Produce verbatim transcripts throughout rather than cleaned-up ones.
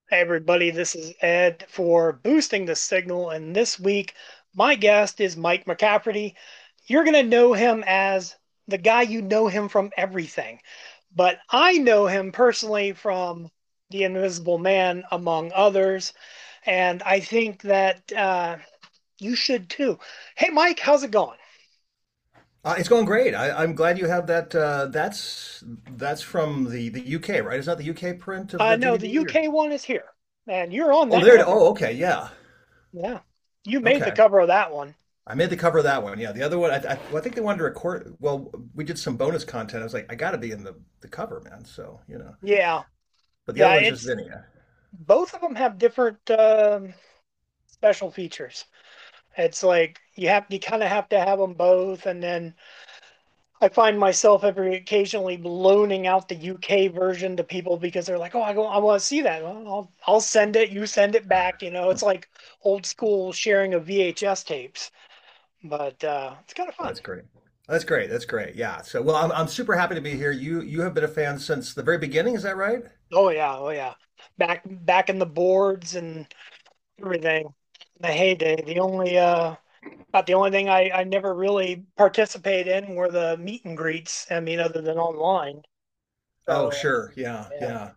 Hey everybody, this is Ed for Boosting the Signal, and this week my guest is Mike McCafferty. You're going to know him as the guy you know him from everything, but I know him personally from The Invisible Man, among others, and I think that uh, you should too. Hey Mike, how's it going? Uh, it's going great. I, I'm glad you have that. Uh, that's that's from the, the U K, right? Is that the U K print of Uh, the no, the D V D? Or... U K one is here, and you're on Oh, that there. It- cover. Oh, okay. Yeah. Yeah, you made the Okay. cover of that one. I made the cover of that one. Yeah. The other one, I, I, well, I think they wanted to record. Well, we did some bonus content. I was like, I got to be in the the cover, man. So you know. Yeah, But the other yeah, one's just it's Zinnia. both of them have different um, special features. It's like you have you kind of have to have them both, and then I find myself every occasionally loaning out the U K version to people because they're like, "Oh, I go, I want to see that." Well, I'll I'll send it. You send it back. You know, it's like old school sharing of V H S tapes, but uh, it's kind of fun. That's great. That's great. That's great. Yeah. So, well, I'm I'm super happy to be here. You you have been a fan since the very beginning. Is that right? Oh yeah, oh yeah. Back back in the boards and everything, the heyday. The only uh About the only thing I, I never really participate in were the meet and greets. I mean, other than online. Oh, So, sure. Yeah. yeah. Yeah.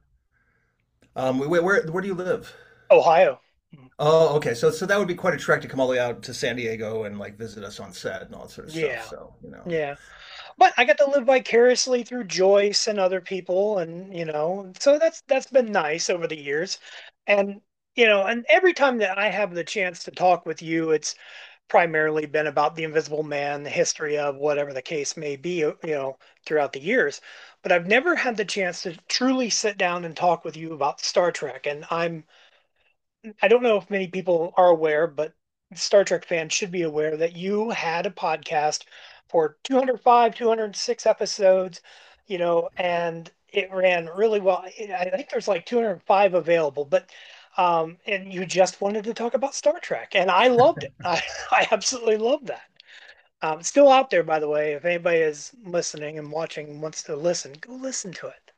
Um, where where where do you live? Ohio. Oh, okay. So so that would be quite a trek to come all the way out to San Diego and like visit us on set and all that sort of stuff. Yeah. So, you know. Yeah. But I got to live vicariously through Joyce and other people, and you know, so that's that's been nice over the years. And you know, and every time that I have the chance to talk with you, it's primarily been about the Invisible Man, the history of whatever the case may be, you know, throughout the years. But I've never had the chance to truly sit down and talk with you about Star Trek. And I'm, I don't know if many people are aware, but Star Trek fans should be aware that you had a podcast for two hundred five, two hundred six episodes, you know, and it ran really well. I think there's like two hundred five available, but um, and you just wanted to talk about Star Trek, and I loved it. I, I absolutely loved that. Um, it's still out there, by the way. If anybody is listening and watching and wants to listen, go listen to it.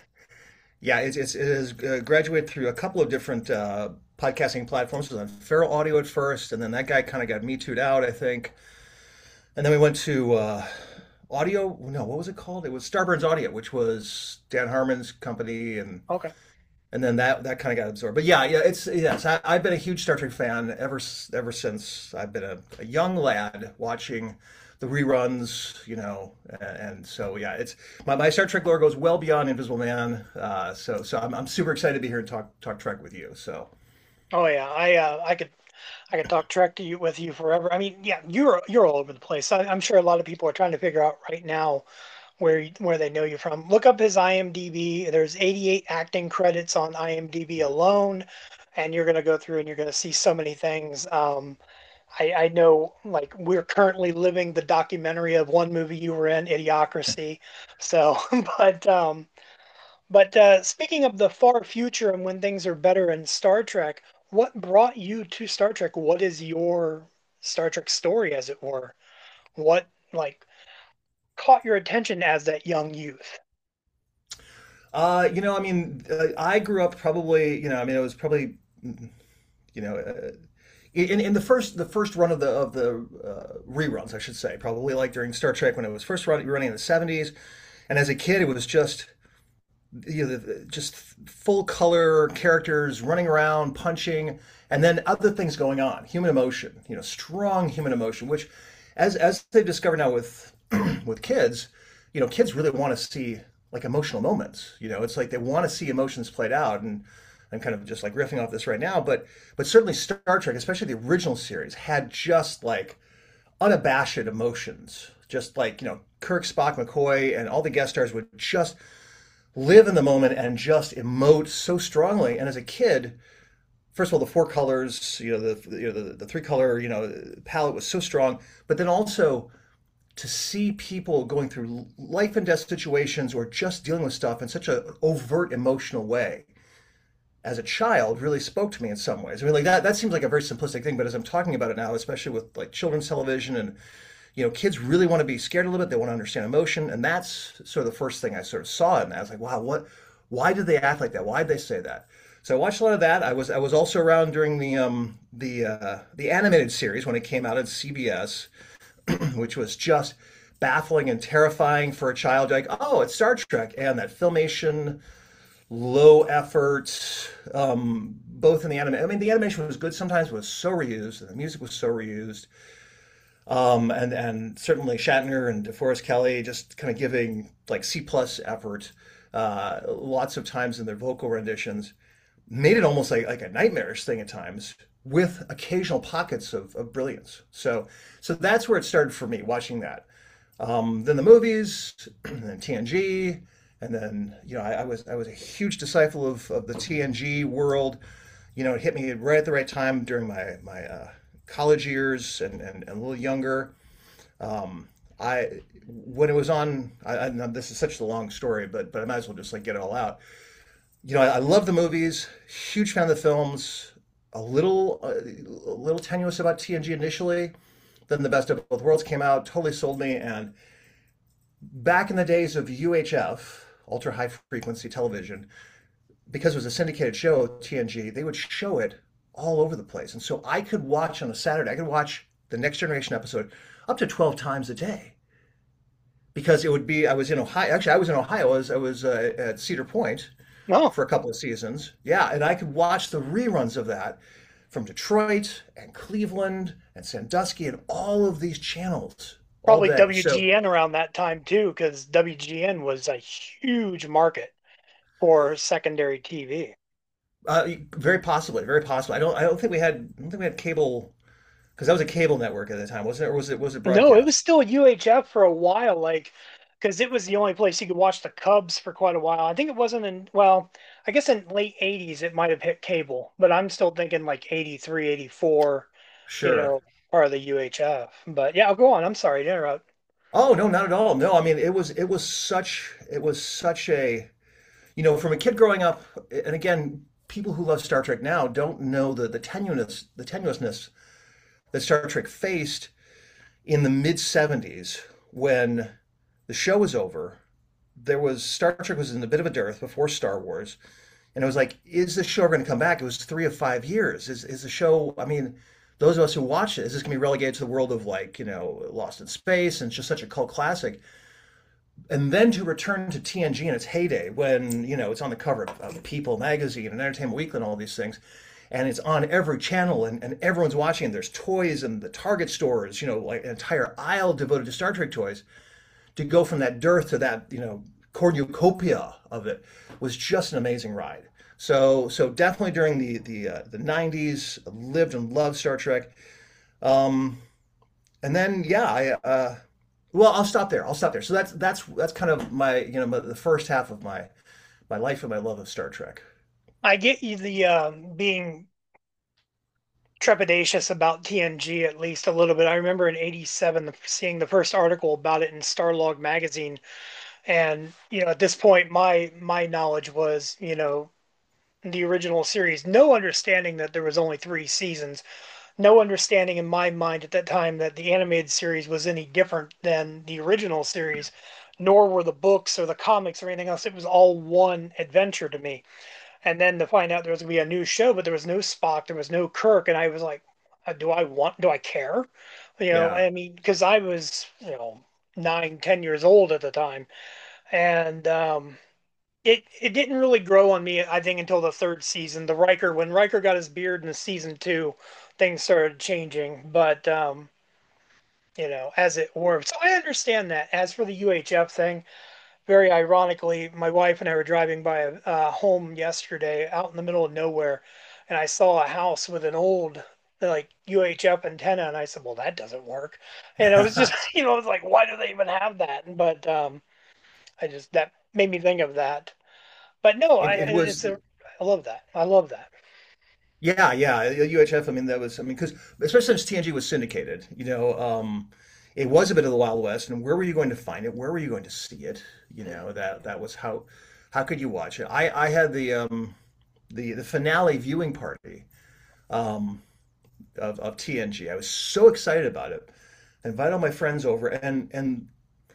Yeah, it's, it's it has uh, graduated through a couple of different uh, podcasting platforms. It was on Feral Audio at first, and then that guy kind of got Me Too'd out, I think. And then we went to uh, Audio. No, what was it called? It was Starburns Audio, which was Dan Harmon's company, and Okay. and then that that kind of got absorbed. But yeah, yeah, it's yes, I, I've been a huge Star Trek fan ever s- ever since I've been a, a young lad watching the reruns, you know, and, and so yeah, it's my, my Star Trek lore goes well beyond Invisible Man. Uh, so so I'm I'm super excited to be here and talk talk Trek with you. So Oh yeah, I uh, I could I could talk Trek to you with you forever. I mean, yeah, you're you're all over the place. I, I'm sure a lot of people are trying to figure out right now where you- where they know you from. Look up his IMDb. There's eighty-eight acting credits on IMDb alone, and you're gonna go through and you're gonna see so many things. Um, I, I know, like we're currently living the documentary of one movie you were in, Idiocracy. So, but um, but uh, speaking of the far future and when things are better in Star Trek, what brought you to Star Trek? What is your Star Trek story, as it were? What like caught your attention as that young youth? uh, you know, I mean, uh, I grew up probably, you know, I mean, it was probably, you know. Uh, in, in the first the first run of the of the uh, reruns, I should say, probably like during Star Trek when it was first run, running in the seventies, and as a kid, it was just you know, just full color characters running around, punching, and then other things going on, human emotion, you know, strong human emotion, which, as as they've discovered now with with kids, you know, kids really want to see like emotional moments. You know, it's like they want to see emotions played out, and I'm kind of just like riffing off this right now, but but certainly Star Trek, especially the original series, had just like unabashed emotions. Just like, you know, Kirk, Spock, McCoy, and all the guest stars would just live in the moment and just emote so strongly. And as a kid, first of all, the four colors, you know, the you know the, the three color, you know, palette was so strong. But then also to see people going through life and death situations or just dealing with stuff in such an overt emotional way as a child really spoke to me in some ways. I mean, like that that seems like a very simplistic thing, but as I'm talking about it now, especially with like children's television and you know, kids really want to be scared a little bit. They want to understand emotion, and that's sort of the first thing I sort of saw in that. I was like, wow, what? Why did they act like that? Why did they say that? So I watched a lot of that. I was I was also around during the um the uh, the animated series when it came out at C B S, which was just baffling and terrifying for a child. Like, oh, it's Star Trek, and that filmation, low effort, um, both in the anime. I mean, the animation was good sometimes, but it was so reused, and the music was so reused. Um, and and certainly Shatner and DeForest Kelley just kind of giving like C plus effort, uh, lots of times in their vocal renditions, made it almost like like a nightmarish thing at times, with occasional pockets of, of brilliance. So so that's where it started for me watching that. Um, then the movies, and then T N G, and then you know I, I was I was a huge disciple of, of the T N G world. You know, it hit me right at the right time during my my uh, college years and, and, and a little younger. Um, I when it was on, I, I know this is such a long story, but but I might as well just like get it all out. You know, I, I love the movies, huge fan of the films. A little uh, a little tenuous about T N G initially. Then The Best of Both Worlds came out, totally sold me. And back in the days of U H F, ultra high frequency television, because it was a syndicated show, T N G, they would show it all over the place. And so I could watch on a Saturday, I could watch the Next Generation episode up to twelve times a day because it would be, I was in Ohio, actually, I was in Ohio, I was, I was uh, at Cedar Point No, for a couple of seasons. Yeah, and I could watch the reruns of that from Detroit and Cleveland and Sandusky and all of these channels all probably day. So W G N around that time too, because W G N was a huge market for secondary T V. uh, very possibly, very possibly. I don't, I don't think we had, I don't think we had cable because that was a cable network at the time, wasn't it? Or was it, was it No, it was broadcast? still U H F for a while, like, because it was the only place you could watch the Cubs for quite a while. I think it wasn't in, well, I guess in late eighties it might have hit cable, but I'm still thinking like eighty three, eighty four. You Sure. know, part of the U H F. But yeah, go on. I'm sorry to interrupt. Oh no, not at all. No, I mean it was, it was such, it was such a, you know, from a kid growing up, and again, people who love Star Trek now don't know the the tenuousness, the tenuousness that Star Trek faced in the mid seventies when the show was over. There was Star Trek was in a bit of a dearth before Star Wars, and it was like, is the show going to come back? It was three of five years. Is is the show? I mean, those of us who watch it, is this going to be relegated to the world of like you know Lost in Space and it's just such a cult classic? And then to return to T N G in its heyday, when you know it's on the cover of, of People magazine and Entertainment Weekly and all these things, and it's on every channel, and, and everyone's watching. And there's toys and the Target stores, you know, like an entire aisle devoted to Star Trek toys. To go from that dearth to that, you know, cornucopia of it was just an amazing ride. So, so definitely during the the uh, the nineties, lived and loved Star Trek. Um, and then yeah, I uh, well, I'll stop there. I'll stop there. So that's that's that's kind of my you know my, the first half of my my life and my love of Star Trek. I get you the um, being trepidatious about T N G at least a little bit. I remember in eighty-seven the, seeing the first article about it in Starlog magazine, and you know at this point my my knowledge was you know the original series, no understanding that there was only three seasons, no understanding in my mind at that time that the animated series was any different than the original series, nor were the books or the comics or anything else. It was all one adventure to me. And then to find out there was going to be a new show, but there was no Spock, there was no Kirk, and I was like, uh, do I want? Do I care? You know, Yeah, I mean, because I was you know nine, ten years old at the time, and um, it it didn't really grow on me. I think until the third season, the Riker when Riker got his beard in the season two, things started changing. But um, you know, as it were, so I understand that. As for the U H F thing, very ironically, my wife and I were driving by a, a home yesterday out in the middle of nowhere, and I saw a house with an old like U H F antenna, and I said, "Well, that doesn't work." And I was just, you know, I was like, "Why do they even have that?" But um, I just that made me think of that. But no, I it, it it's was. a I love that. I love that. Yeah, yeah, U H F. I mean, that was. I mean, because especially since T N G was syndicated, you know, um, it was a bit of the Wild West. And where were you going to find it? Where were you going to see it? You know, that that was how how could you watch it? I I had the um the the finale viewing party um of of T N G. I was so excited about it. I invited all my friends over, and and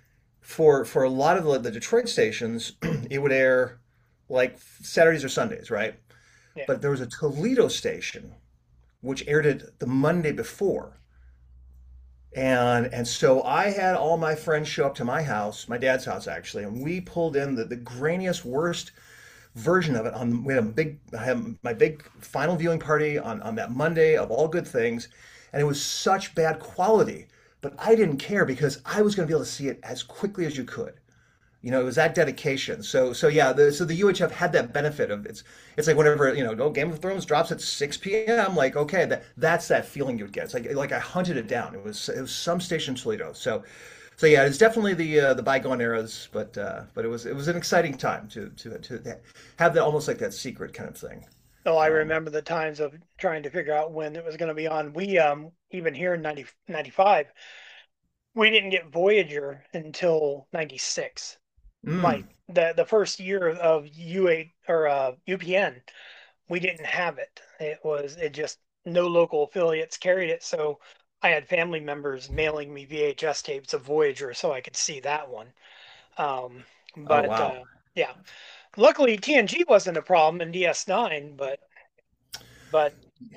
for for a lot of the, the Detroit stations, it would air like Saturdays or Sundays, right? Yeah. but there was a Toledo station which aired it the Monday before. And and so I had all my friends show up to my house, my dad's house actually, and we pulled in the, the grainiest, worst version of it on we had a big I had my big final viewing party on, on that Monday of all good things, and it was such bad quality. But I didn't care because I was going to be able to see it as quickly as you could. You know, it was that dedication. So, so yeah, the, so the U H F had that benefit of it's, it's like whenever, you know, oh, Game of Thrones drops at six p m. Like, okay, that that's that feeling you'd get. It's like, like I hunted it down. It was, it was some station in Toledo. So, so yeah, it's definitely the uh, the bygone eras, but uh, but it was it was an exciting time to to to have that almost like that secret kind of thing. So I Um, remember the times of trying to figure out when it was going to be on. We, um, even here in ninety ninety five, we didn't get Voyager until ninety-six. Like mm, the the first year of U eight or uh, U P N, we didn't have it. It was it just no local affiliates carried it. So I had family members mailing me V H S tapes of Voyager so I could see that one. Um, oh but wow. uh, yeah, luckily T N G wasn't a problem in D S nine. But but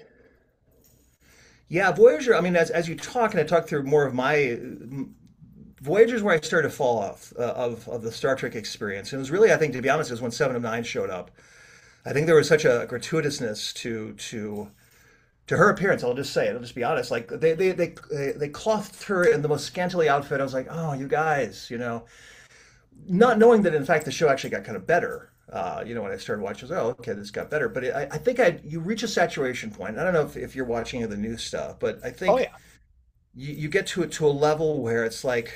Yeah, Voyager. I mean, as as you talk and I talk through more of my Voyager's where I started to fall off uh, of of the Star Trek experience. And it was really, I think, to be honest, is when Seven of Nine showed up. I think there was such a gratuitousness to to to her appearance. I'll just say it. I'll just be honest. Like they they they they, they clothed her in the most scantily outfit. I was like, oh, you guys, you know, not knowing that in fact the show actually got kind of better. Uh, you know, when I started watching, I was like, oh, okay, this got better. But it, I, I think I you reach a saturation point. I don't know if, if you're watching any of the new stuff, but I oh think yeah, you, you get to it to a level where it's like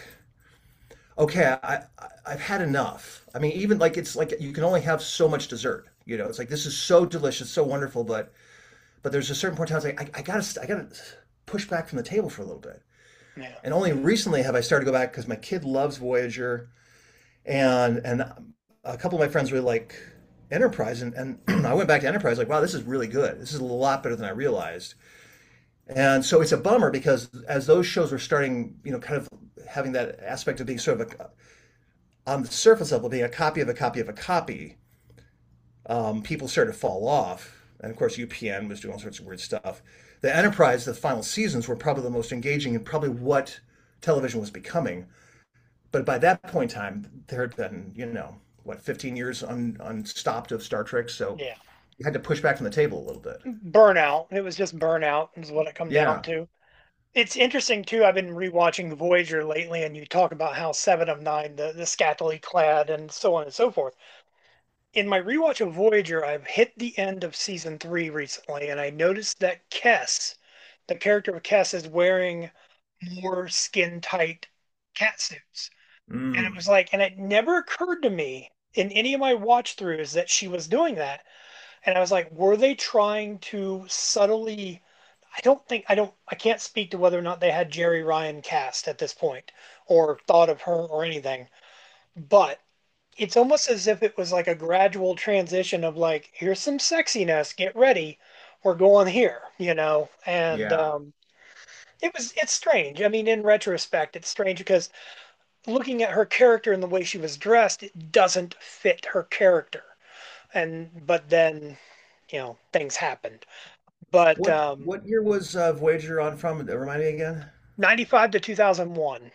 okay, I, I I've had enough. I mean, even like it's like you can only have so much dessert. You know, it's like this is so delicious, so wonderful, but but there's a certain point in time it's like I, I gotta I gotta push back from the table for a little bit. yeah. And only recently have I started to go back because my kid loves Voyager, and and a couple of my friends really like Enterprise, and, and I went back to Enterprise like, wow, this is really good. This is a lot better than I realized. And so it's a bummer because as those shows were starting, you know, kind of having that aspect of being sort of a, on the surface level being a copy of a copy of a copy, um, people started to fall off. And of course, U P N was doing all sorts of weird stuff. The Enterprise, the final seasons were probably the most engaging and probably what television was becoming. But by that point in time, there had been, you know, what, fifteen years un, unstopped of Star Trek. So Yeah. you had to push back from the table a little bit. Burnout. It was just burnout is what it come down Yeah. to. It's interesting too. I've been rewatching Voyager lately, and you talk about how Seven of Nine, the the scantily clad, and so on and so forth. In my rewatch of Voyager, I've hit the end of season three recently, and I noticed that Kess, the character of Kess, is wearing more skin tight cat suits. And it Mm. was like, and it never occurred to me in any of my watch throughs that she was doing that. And I was like, were they trying to subtly? I don't think, I don't, I can't speak to whether or not they had Jerry Ryan cast at this point or thought of her or anything. But it's almost as if it was like a gradual transition of like, here's some sexiness, get ready, we're going here, you know? And Yeah. um, it was, it's strange. I mean, in retrospect, it's strange because looking at her character and the way she was dressed, it doesn't fit her character. And, but then, you know, things happened. But What um, what year was uh, Voyager on from? Remind me again. ninety-five to two thousand one.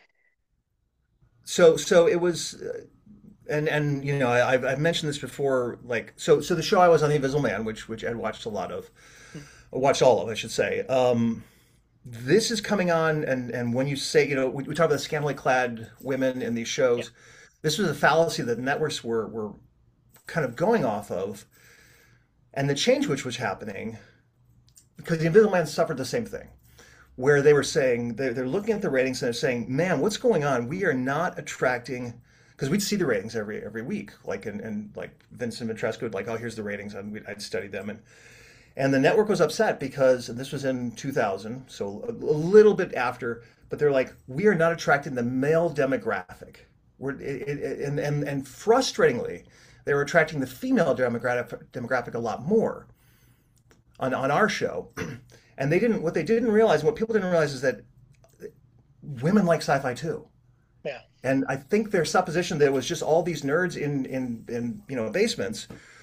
So so it was, uh, and and you know I, I've I've mentioned this before. Like so so the show I was on, The Invisible Man, which which Ed watched a lot of, watched all of, I should say. Um, this is coming on, and and when you say you know we, we talk about the scantily clad women in these Yeah. shows, this was a fallacy that networks were were kind of going off of, and the change which was happening because The Invisible Man suffered the same thing where they were saying they're, they're looking at the ratings and they're saying, "Man, what's going on? We are not attracting." Because we'd see the ratings every every week, like and, and like Vincent Ventresco would like, "Oh, here's the ratings," and we'd, I'd study them, and and the network was upset because and this was in two thousand, so a, a little bit after, but they're like, "We are not attracting the male demographic." We're it, it, and and and frustratingly, they were attracting the female demographic demographic a lot more on on our show. And they didn't what they didn't realize, what people didn't realize is that women like sci-fi too. Yeah. And I think their supposition that it was just all these nerds in in in you know basements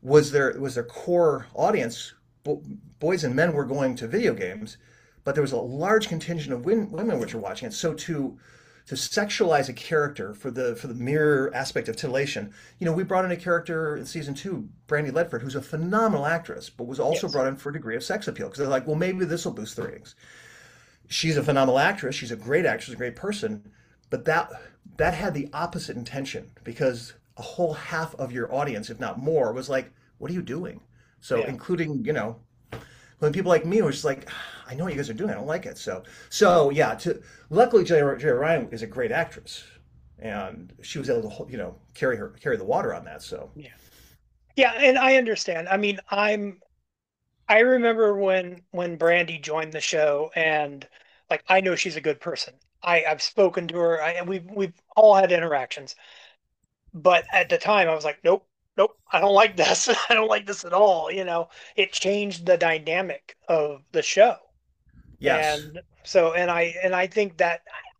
was their was their core audience. Bo boys and men were going to video games, but there was a large contingent of win women which were watching it. So to to sexualize a character for the for the mere aspect of titillation, you know, we brought in a character in season two, Brandy Ledford, who's a phenomenal actress, but was also Yes. brought in for a degree of sex appeal because they're like, well, maybe this will boost the ratings. She's a phenomenal actress. She's a great actress, a great person, but that that had the opposite intention because a whole half of your audience, if not more, was like, "What are you doing?" So, Yeah. including you know, when people like me were just like, "I know what you guys are doing. I don't like it." So, so yeah. To luckily, Jay, Jay Ryan is a great actress, and she was able to you know carry her carry the water on that. So, Yeah. Yeah, and I understand. I mean, I'm I remember when when Brandy joined the show, and like I know she's a good person. I I've spoken to her. I we've we've all had interactions. But at the time I was like, nope, nope, I don't like this. I don't like this at all. You know, it changed the dynamic of the show. yes. And so and I and I think that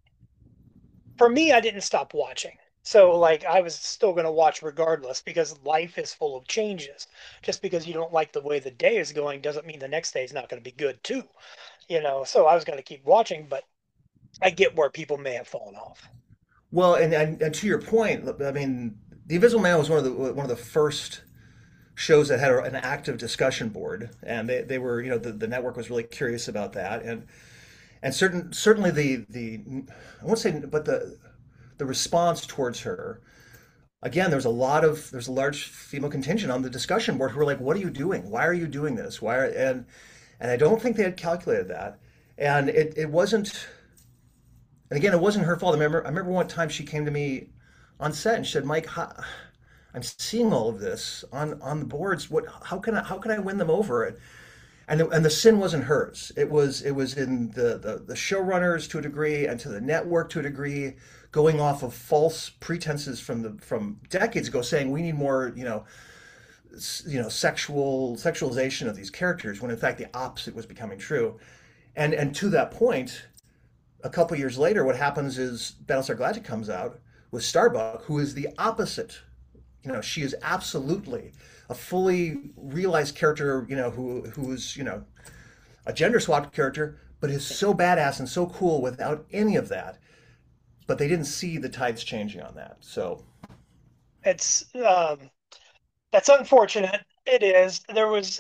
for me I didn't stop watching. So like I was still going to watch regardless because life is full of changes. Just because you don't like the way the day is going doesn't mean the next day is not going to be good too. You know, so I was going to keep watching, but I get where people may have fallen off. Well, and, and and to your point, I mean, The Invisible Man was one of the one of the first shows that had an active discussion board, and they, they were you know the, the network was really curious about that, and and certain certainly the the I won't say but the the response towards her again there was a lot of there's a large female contingent on the discussion board who were like, what are you doing, why are you doing this, why are, and and I don't think they had calculated that, and it, it wasn't, and again, it wasn't her fault. I remember I remember one time she came to me on set and she said, Mike, how, I'm seeing all of this on on the boards. What? How can I how can I win them over? And the, and the sin wasn't hers. It was it was in the, the the showrunners to a degree and to the network to a degree, going off of false pretenses from the from decades ago, saying we need more you know you know sexual sexualization of these characters when in fact the opposite was becoming true. And and to that point, a couple years later, what happens is Battlestar Galactica comes out with Starbuck, who is the opposite. You know, she is absolutely a fully realized character, you know, who who's, you know, a gender swapped character, but is so badass and so cool without any of that. But they didn't see the tides changing on that. So, It's um that's unfortunate. It is. There was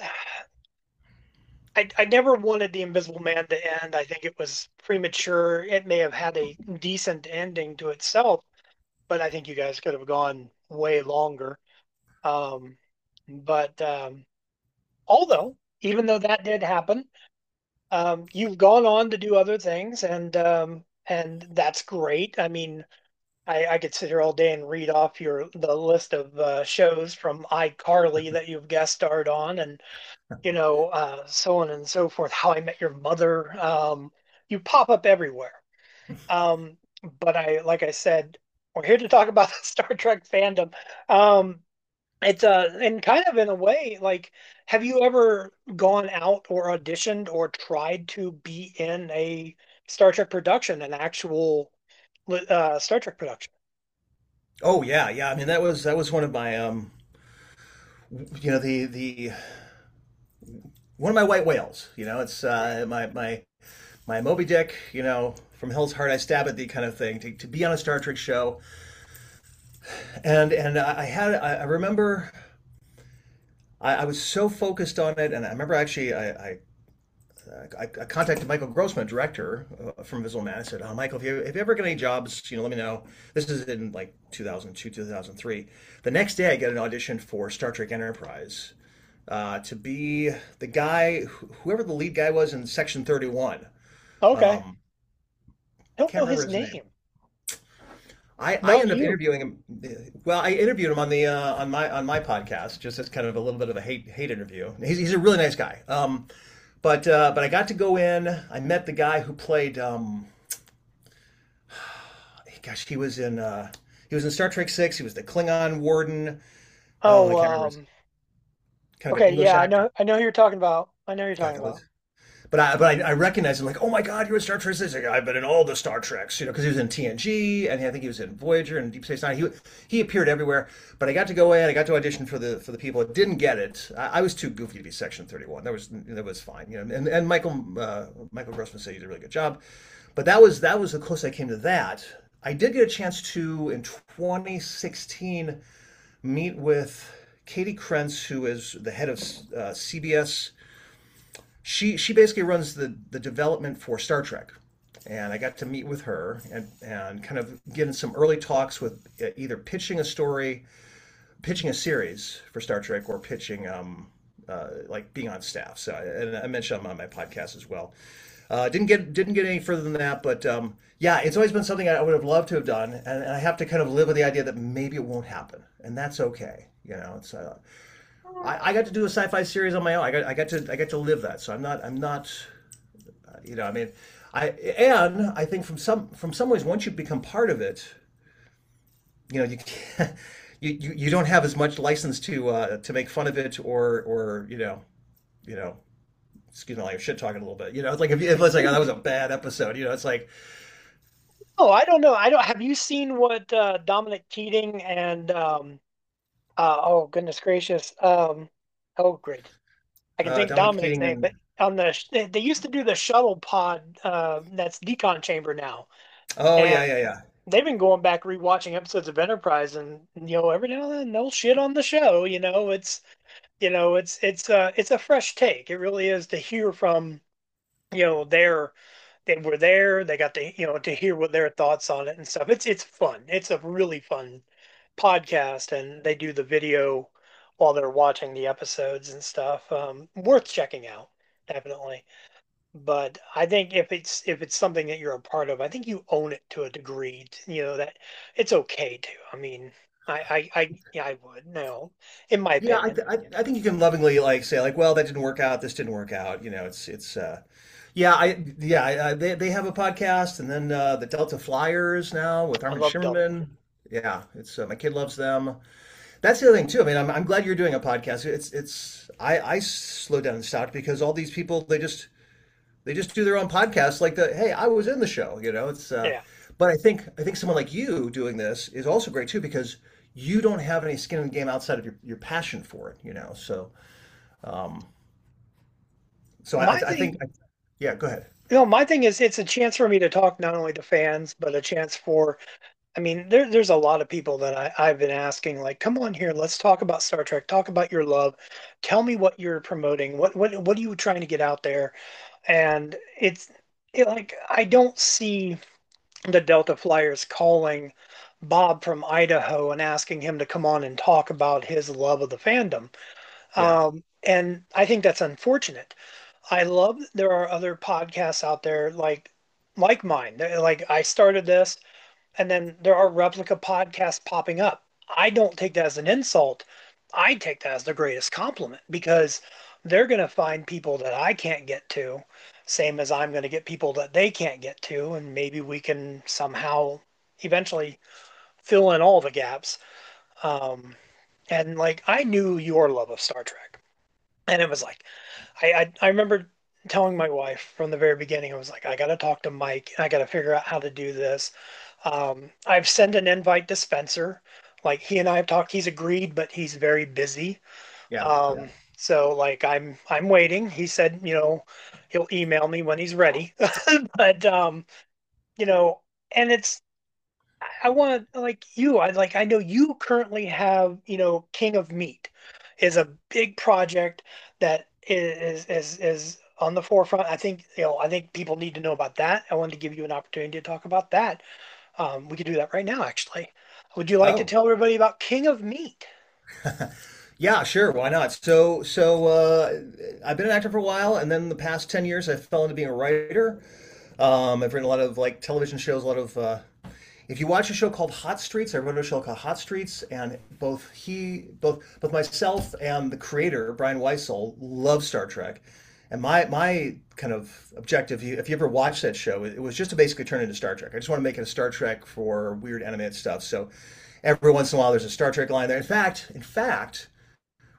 I, I never wanted the Invisible Man to end. I think it was premature. It may have had a decent ending to itself, but I think you guys could have gone way longer. Um, but um, although, even though that did happen, um, you've gone on to do other things, and um, and that's great. I mean, I, I could sit here all day and read off your the list of uh, shows from iCarly that you've guest starred on, and you know, uh, so on and so forth. How I Met Your Mother. Um, you pop up everywhere. Um, but I, like I said, we're here to talk about the Star Trek fandom. Um, it's uh, and kind of in a way, like, have you ever gone out or auditioned or tried to be in a Star Trek production, an actual uh, Star Trek production? oh yeah, yeah. I mean, that was that was one of my um, you know, the the one of my white whales. You know, it's Right. uh, my my my Moby Dick. You know, from Hell's Heart, I stab at thee kind of thing. To, to be on a Star Trek show, and and I had I, I remember I, I was so focused on it, and I remember actually I, I I, I contacted Michael Grossman, director uh, from Visual Man. I said, "Oh, Michael, if you if you ever get any jobs, you know, let me know." This is in like two thousand two, two thousand three. The next day, I get an audition for Star Trek Enterprise uh, to be the guy, whoever the lead guy was in Section thirty-one. Okay. Um, I don't can't know remember his his name. name. I, I Not ended up you. interviewing him. Well, I interviewed him on the uh, on my on my podcast, just as kind of a little bit of a hate hate interview. He's, he's a really nice guy. Um, but uh, but I got to go in. I met the guy who played. Um, gosh, he was in uh, he was in Star Trek Six. He was the Klingon warden. Oh, I Oh, can't remember. His, um, kind of an okay. English Yeah, I actor. know. I know who you're talking about. I know who you're God, talking that about. was. but I but I, I recognized him like, oh my God, you're in Star Trek. He's like, I've been in all the Star Treks, you know, because he was in T N G and I think he was in Voyager and Deep Space Nine. He he appeared everywhere. But I got to go in. I got to audition for the for the people. Didn't get it. I, I was too goofy to be Section thirty-one. That was that was fine, you know. And and Michael uh, Michael Grossman said he did a really good job. But that was that was the closest I came to that. I did get a chance to in twenty sixteen meet with Katie Krentz, who is the head of uh, C B S. She she basically runs the the development for Star Trek, and I got to meet with her and and kind of get in some early talks with uh, either pitching a story, pitching a series for Star Trek, or pitching um uh, like being on staff. So and I mentioned I'm on my podcast as well. Uh, didn't get didn't get any further than that, but um, yeah, it's always been something I would have loved to have done, and, and I have to kind of live with the idea that maybe it won't happen, and that's okay. You know, it's uh, I, I got to do a sci-fi series on my own. I got I got to I got to live that, so I'm not I'm not uh, you know I mean I and I think from some from some ways once you become part of it, you know you can't, you, you you don't have as much license to uh, to make fun of it or or you know you know excuse me, like shit talking a little bit. You know, it's like if, if it's like, oh, that was a bad episode. You know, it's like, Oh, I don't know. I don't. Have you seen what uh, Dominic Keating and um, uh, oh goodness gracious, um, oh great, I can uh, think Dominic Dominic's Keating name, and but on the they, they used to do the shuttle pod uh, that's Decon Chamber now, oh yeah, and yeah, yeah, they've been going back rewatching episodes of Enterprise, and you know every now and then they'll shit on the show. You know, it's you know it's it's uh it's a fresh take. It really is to hear from you know their they were there. They got to you know to hear what their thoughts on it and stuff. It's it's fun. It's a really fun podcast, and they do the video while they're watching the episodes and stuff. Um, worth checking out, definitely. But I think if it's if it's something that you're a part of, I think you own it to a degree. You know that it's okay to. I mean, I I, I yeah I would no, in my yeah. I, opinion. th- I I think you can lovingly like say like, well, that didn't work out. This didn't work out. You know, it's it's uh, yeah, I yeah, I, I, they they have a podcast, and then uh, the Delta Flyers now with I Armin love Delta. Shimmerman. Yeah, it's uh, my kid loves them. That's the other thing too. I mean, I'm I'm glad you're doing a podcast. It's it's I I slowed down and stopped because all these people they just they just do their own podcasts like the hey I was in the show, you know. It's uh Yeah. but I think I think someone like you doing this is also great too because you don't have any skin in the game outside of your, your passion for it, you know. So um so I My I think thing, yeah, go ahead. you know, my thing is it's a chance for me to talk not only to fans, but a chance for I mean, there, there's a lot of people that I, I've been asking, like, come on here, let's talk about Star Trek, talk about your love, tell me what you're promoting, what what what are you trying to get out there? And it's it, like I don't see the Delta Flyers calling Bob from Idaho and asking him to come on and talk about his love of the fandom. Yeah. Um, and I think that's unfortunate. I love that there are other podcasts out there like like mine. They're- Like I started this and then there are replica podcasts popping up. I don't take that as an insult. I take that as the greatest compliment because they're going to find people that I can't get to, same as I'm going to get people that they can't get to, and maybe we can somehow eventually fill in all the gaps. Um, and like I knew your love of Star Trek, and it was like I I, I remember telling my wife from the very beginning. I was like, I got to talk to Mike. I got to figure out how to do this. Um, I've sent an invite to Spencer. Like he and I have talked. He's agreed, but he's very busy. Yeah. Yeah. Um, so like I'm I'm waiting. He said, you know, he'll email me when he's ready. But um, you know, and it's I want to like you. I like I know you currently have, you know, King of Meat is a big project that is is is on the forefront. I think, you know, I think people need to know about that. I wanted to give you an opportunity to talk about that. Um, we could do that right now, actually. Would you like to Oh. tell everybody about King of Meat? Yeah, sure. Why not? So, so uh, I've been an actor for a while, and then the past ten years, I fell into being a writer. Um, I've written a lot of like television shows, a lot of. Uh, if you watch a show called Hot Streets, I wrote a show called Hot Streets, and both he, both both myself and the creator Brian Weissel love Star Trek. And my my kind of objective, if you ever watch that show, it was just to basically turn it into Star Trek. I just want to make it a Star Trek for weird animated stuff. So every once in a while, there's a Star Trek line there. In fact, in fact.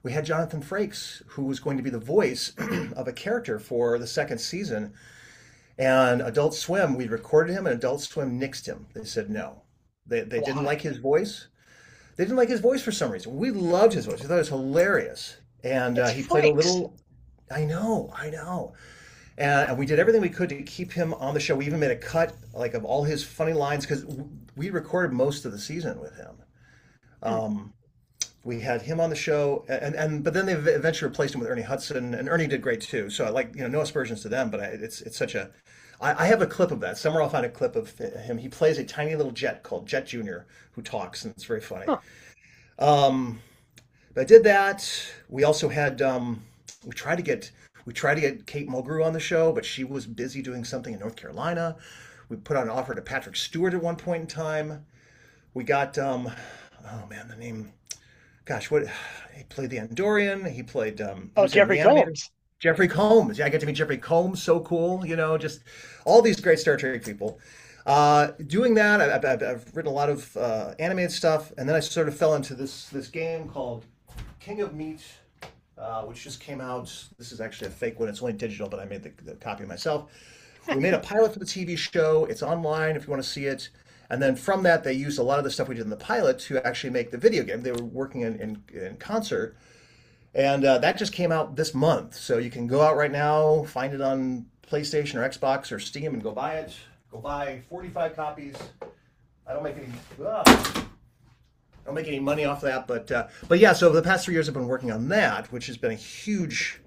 we had Jonathan Frakes, who was going to be the voice of a character for the second season. And Adult Swim, we recorded him, and Adult Swim nixed him. They said no. They, they didn't like Why? his voice. They didn't like his voice for some reason. We loved his voice. We thought it was hilarious. And uh, It's he played a Frakes. little. I know, I know. And, and we did everything we could to keep him on the show. We even made a cut like of all his funny lines because we recorded most of the season with him. Hmm. Um, we had him on the show, and, and but then they eventually replaced him with Ernie Hudson, and Ernie did great too. So like you know, no aspersions to them, but I, it's it's such a. I, I have a clip of that. Somewhere I'll find a clip of him. He plays a tiny little jet called Jet Junior who talks, and it's very funny. Huh. Um, but I did that. We also had um, we tried to get we tried to get Kate Mulgrew on the show, but she was busy doing something in North Carolina. We put out an offer to Patrick Stewart at one point in time. We got um, oh man, the name. Gosh, what he played the Andorian. He played. Um, he Oh, was in Jeffrey Reanimator. Combs. Jeffrey Combs. Yeah, I get to meet Jeffrey Combs. So cool. You know, just all these great Star Trek people. Uh, doing that, I, I've, I've written a lot of uh, animated stuff, and then I sort of fell into this this game called King of Meat, uh, which just came out. This is actually a fake one. It's only digital, but I made the, the copy myself. We made a pilot for the T V show. It's online if you want to see it. And then from that, they used a lot of the stuff we did in the pilot to actually make the video game. They were working in, in, in concert. And uh, that just came out this month. So you can go out right now, find it on PlayStation or Xbox or Steam and go buy it. Go buy forty-five copies. I don't make any, ah, I don't make any money off that. But, uh, but yeah, so over the past three years, I've been working on that, which has been a huge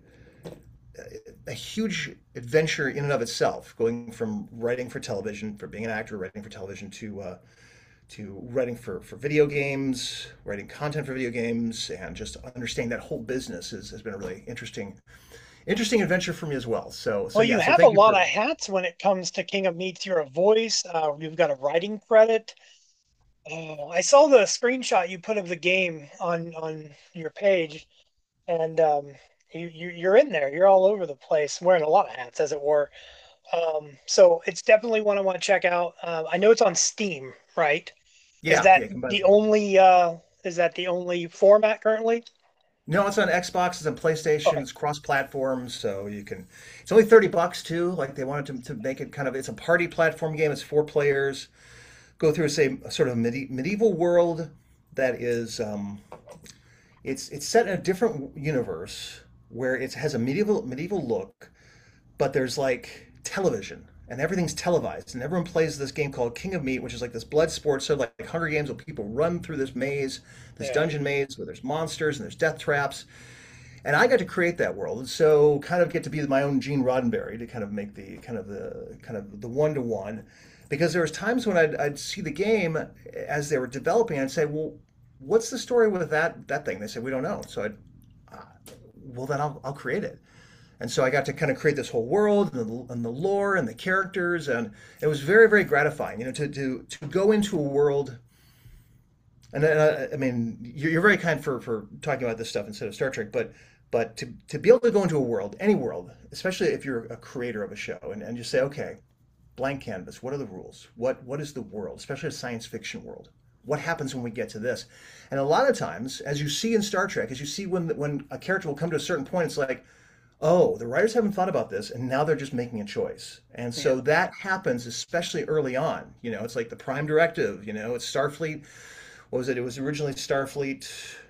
a huge adventure in and of itself, going from writing for television, for being an actor, writing for television, to uh, to writing for, for video games, writing content for video games, and just understanding that whole business is, has been a really interesting interesting adventure for me as well. So so Well, you yeah, so have a thank you lot for of hats when it comes to King of Meats. You're a voice. Uh, you've got a writing credit. Oh, I saw the screenshot you put of the game on on your page, and um, you, you you're in there. You're all over the place, wearing a lot of hats, as it were. Um, so it's definitely one I want to check out. Um, I know it's on Steam, right? Is yeah, that yeah, combine. the only uh, is that the only format currently? No, it's on Xbox, it's on PlayStation, Okay. it's cross-platforms, so you can. It's only thirty bucks too. Like they wanted to, to make it kind of. It's a party platform game. It's four players. Go through, say, a sort of medi- medieval world that is. Um, it's it's set in a different universe where it has a medieval medieval look, but there's like television and everything's televised, and everyone plays this game called King of Meat, which is like this blood sport, sort of like Hunger Games, where people run through this maze, this Yeah. dungeon maze, where there's monsters and there's death traps. And I got to create that world, and so kind of get to be my own Gene Roddenberry to kind of make the kind of the kind of the one to one, because there was times when I'd, I'd see the game as they were developing, and I'd say, well, what's the story with that that thing? They said we don't know, so I'd uh, well then I'll I'll create it. And so I got to kind of create this whole world and the, and the lore and the characters, and it was very, very gratifying, you know, to to, to go into a world. And uh, I mean, you're, you're very kind for, for talking about this stuff instead of Star Trek, but but to, to be able to go into a world, any world, especially if you're a creator of a show, and, and just say, okay, blank canvas, what are the rules? What what is the world, especially a science fiction world? What happens when we get to this? And a lot of times, as you see in Star Trek, as you see when when a character will come to a certain point, it's like, oh, the writers haven't thought about this, and now they're just making a choice. And Yeah. so that happens, especially early on. You know, it's like the Prime Directive. You know, it's Starfleet. What was it? It was originally Starfleet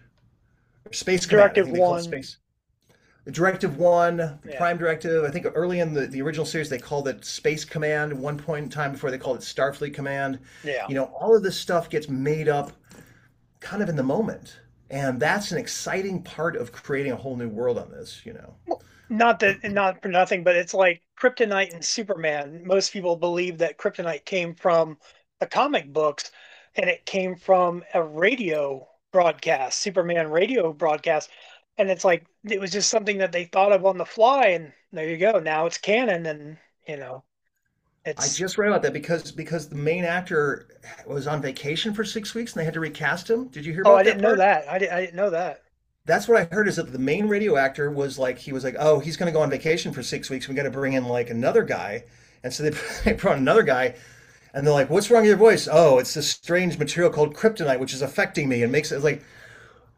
Space Command. I Directive think they called it one. Space. Directive One, the Yeah. Prime Directive. I think early in the, the original series they called it Space Command. At one point in time before they called it Starfleet Command. Yeah. You know, all of this stuff gets made up kind of in the moment, and that's an exciting part of creating a whole new world on this. You know. Not that, not for nothing, but it's like Kryptonite and Superman. Most people believe that Kryptonite came from the comic books, and it came from a radio broadcast, Superman radio broadcast. And it's like it was just something that they thought of on the fly, and there you go. Now it's canon, and you know, I it's. just read about that because because the main actor was on vacation for six weeks and they had to recast him. Did you hear Oh, I about that didn't know part? that. I, di- I didn't know that. That's what I heard is that the main radio actor was like he was like, oh, he's going to go on vacation for six weeks. We got to bring in like another guy, and so they, they brought in another guy, and they're like, what's wrong with your voice? Oh, it's this strange material called kryptonite, which is affecting me and makes it like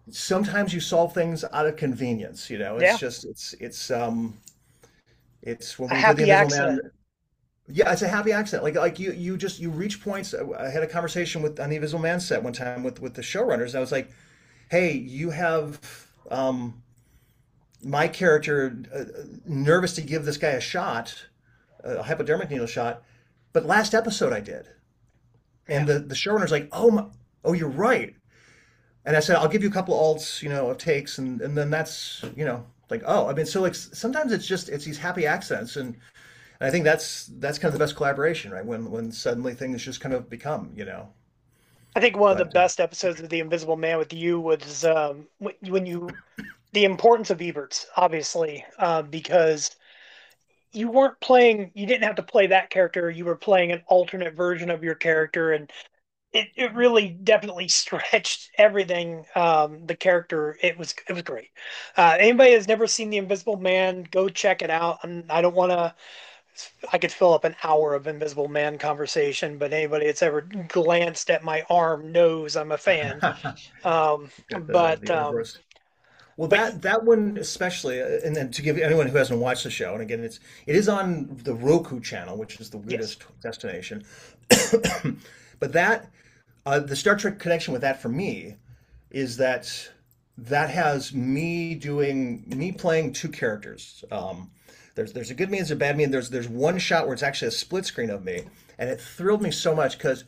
sometimes you solve things out of convenience. You know, it's Yeah, just it's it's um it's when a we did the happy Invisible Man. accident. Yeah, it's a happy accident. Like like you you just you reach points. I had a conversation with on the Invisible Man set one time with with the showrunners. And I was like, hey, you have um my character uh, nervous to give this guy a shot, a hypodermic needle shot, but last episode I did, Yeah. and the the showrunner's like, oh my, oh you're right, and I said I'll give you a couple of alts, you know, of takes, and and then that's you know like oh I mean so like sometimes it's just it's these happy accidents, and, and I think that's that's kind of the best collaboration, right? When when suddenly things just kind of become you know, I think one of the but uh, best episodes of The Invisible Man with you was um, when you the importance of Everts, obviously, uh, because you weren't playing, you didn't have to play that character. You were playing an alternate version of your character, and it, it really definitely stretched everything. Um, the character, it was it was great. Uh, anybody has never seen The Invisible Man, go check it out. I'm, I don't want to. I could fill up an hour of Invisible Man conversation, but anybody that's ever glanced at my arm knows I'm a fan. Um, got the but the um, Ouroboros. Well, but that that one especially, uh, and then to give anyone who hasn't watched the show, and again, it's it is on the Roku channel, which is the yes, weirdest destination. But that uh, the Star Trek connection with that for me is that that has me doing me playing two characters. Um, there's there's a good me and there's a bad me, and there's there's one shot where it's actually a split screen of me, and it thrilled me so much because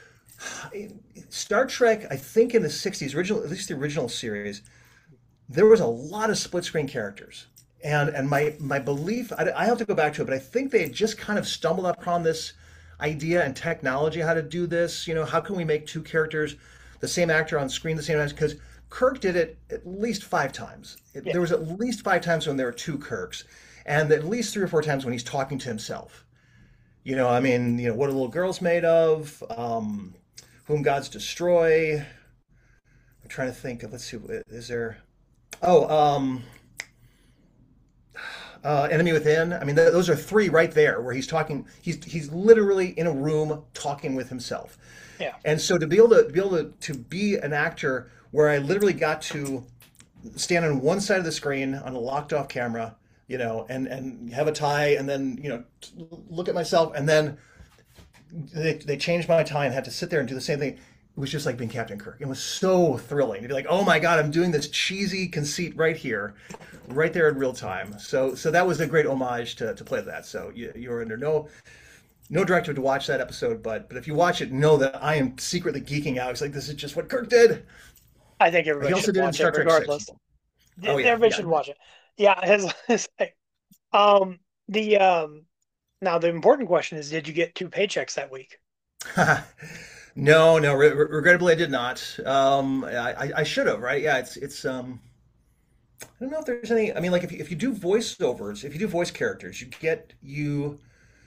Star Trek, I think in the sixties, original at least the original series, there was a lot of split screen characters. And and my my belief, I, I have to go back to it, but I think they had just kind of stumbled upon this idea and technology how to do this. You know, how can we make two characters, the same actor on screen, the same time? Because Kirk did it at least five times. It, yeah, there was at least five times when there were two Kirks, and at least three or four times when he's talking to himself. You know, I mean, you know, what are little girls made of? Um, whom gods destroy? I'm trying to think of. Let's see, is there? Oh, um, uh, Enemy Within. I mean, th- those are three right there where he's talking. He's he's literally in a room talking with himself. yeah. And so to be able to be able to, to be an actor where I literally got to stand on one side of the screen on a locked off camera, you know, and and have a tie, and then you know look at myself, and then they, they changed my tie and had to sit there and do the same thing. It was just like being Captain Kirk. It was so thrilling to be like, oh my god, I'm doing this cheesy conceit right here, right there in real time. So so that was a great homage to, to play that. So you, you're under no no directive to watch that episode, but but if you watch it, know that I am secretly geeking out. It's like this is just what Kirk did. I think He everybody also should did it in watch it Star Trek Six. regardless. Oh yeah, Everybody yeah. should watch it. Yeah, his, his um the um now the important question is, did you get two paychecks that week? No, no. Re- regrettably, I did not. Um, I, I, I should have, right? Yeah, it's it's. Um, I don't know if there's any. I mean, like if you, if you do voiceovers, if you do voice characters, you get you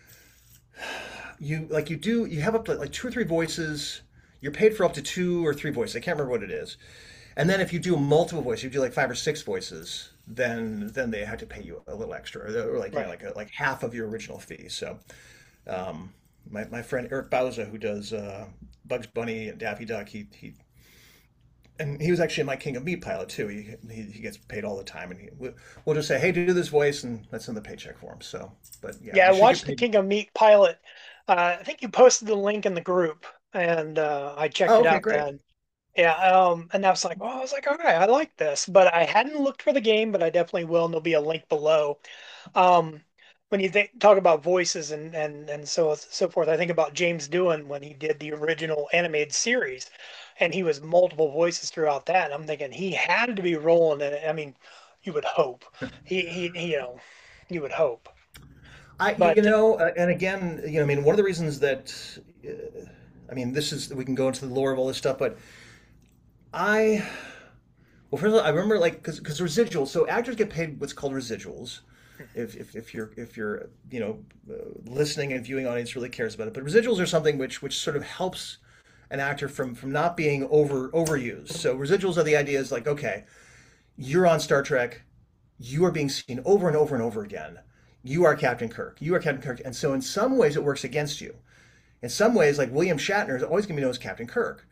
you like you do you have up to like two or three voices. You're paid for up to two or three voices. I can't remember what it is. And then if you do multiple voices, you do like five or six voices, then then they have to pay you a little extra, or, or like you know, Right. like a, like half of your original fee. So um, my my friend Eric Bauza, who does uh, Bugs Bunny and Daffy Duck, he he and he was actually in my King of Meat pilot too. He he, he gets paid all the time, and he we'll, we'll just say, hey, do this voice, and that's in the paycheck for him. So, but yeah, Yeah, I you should get watched the paid. King of Meat pilot. Uh, I think you posted the link in the group, and uh, I checked Oh, it okay, out great. then. Yeah, um, and I was like, well, I was like, all right, I like this, but I hadn't looked for the game, but I definitely will, and there'll be a link below. Um, when you think talk about voices and and and so so forth, I think about James Doohan when he did the original animated series, and he was multiple voices throughout that. And I'm thinking he had to be rolling in it. I mean, you would hope he he, he you know you would hope, I, you but know, uh, and again, you know, I mean, one of the reasons that, uh, I mean, this is, we can go into the lore of all this stuff, but I, well, first of all, I remember like, because because residuals, so actors get paid what's called residuals. If, if, if you're if you're you know uh, listening and viewing audience really cares about it, but residuals are something which which sort of helps an actor from from not being over overused. So residuals are the idea is like, okay, you're on Star Trek, you are being seen over and over and over again. You are Captain Kirk. You are Captain Kirk. And so in some ways it works against you. In some ways, like William Shatner is always going to be known as Captain Kirk.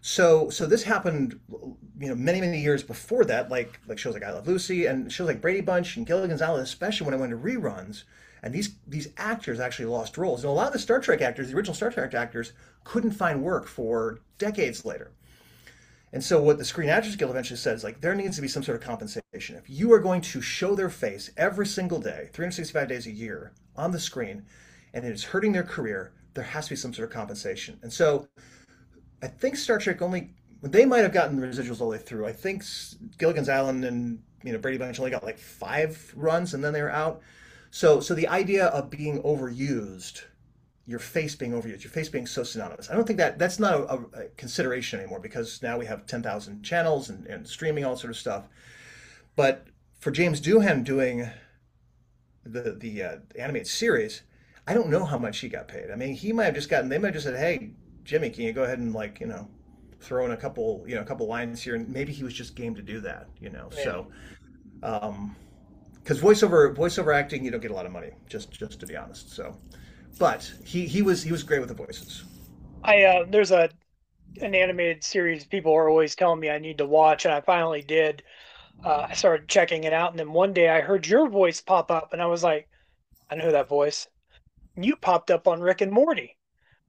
So so this happened, you know, many many years before that, like like shows like I Love Lucy and shows like Brady Bunch and Gilligan's Island, especially when I went to reruns. And these these actors actually lost roles. And a lot of the Star Trek actors, the original Star Trek actors, couldn't find work for decades later. And so what the Screen Actors Guild eventually said is like there needs to be some sort of compensation. If you are going to show their face every single day, three hundred sixty-five days a year on the screen, and it is hurting their career, there has to be some sort of compensation. And so I think Star Trek only they might have gotten the residuals all the way through. I think Gilligan's Island and you know Brady Bunch only got like five runs and then they were out. So so the idea of being overused, your face being overused, your face being so synonymous. I don't think that that's not a, a consideration anymore because now we have ten thousand channels and, and streaming all sort of stuff. But for James Doohan doing the the uh, animated series, I don't know how much he got paid. I mean, he might have just gotten. They might have just said, "Hey, Jimmy, can you go ahead and like you know throw in a couple you know a couple lines here?" And maybe he was just game to do that. You know, Yeah. so um, because voiceover voiceover acting, you don't get a lot of money. Just just to be honest. So, but he he was he was great with the voices. I uh there's a an animated series people are always telling me I need to watch, and I finally did. Uh, I started checking it out, and then one day I heard your voice pop up, and I was like, I know that voice. You popped up on Rick and Morty.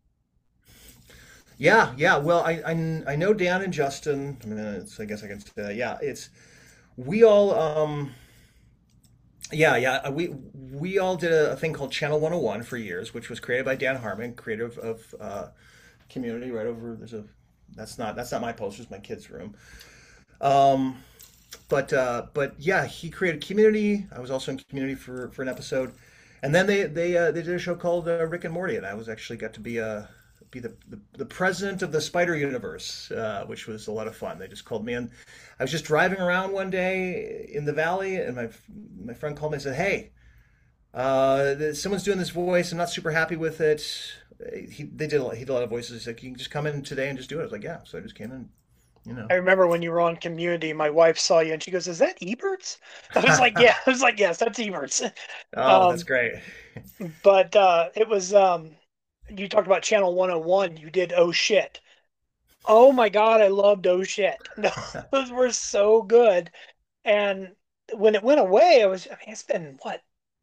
Yeah, yeah. Well, I I, I know Dan and Justin. I mean, it's, I guess I can say that. Yeah, it's we all. Um, yeah, yeah. uh, We we all did a, a thing called Channel one oh one for years, which was created by Dan Harmon, creator of uh, Community. Right over there's a that's not that's not my poster, it's my kid's room. Um, but uh, but yeah, he created Community. I was also in Community for for an episode, and then they they uh, they did a show called uh, Rick and Morty, and I was actually got to be a be the, the, the president of the Spider Universe, uh, which was a lot of fun. They just called me in. I was just driving around one day in the valley, and my my friend called me and said, "Hey, uh, someone's doing this voice. I'm not super happy with it." He they did a lot, he did a lot of voices. He's like, "You can just come in today and just do it." I was like, "Yeah." So I just came in, you know. I remember when you were on Community, my wife saw you and she goes, "Is that Eberts?" I was like, "Yeah." I was like, "Yes, that's Eberts." Oh, that's Um, great. but uh, it was um, you talked about Channel one oh one. You did Oh Shit. Oh my God, I loved Oh Shit. Those were so good. And when it went away, I was, I mean, it's been what,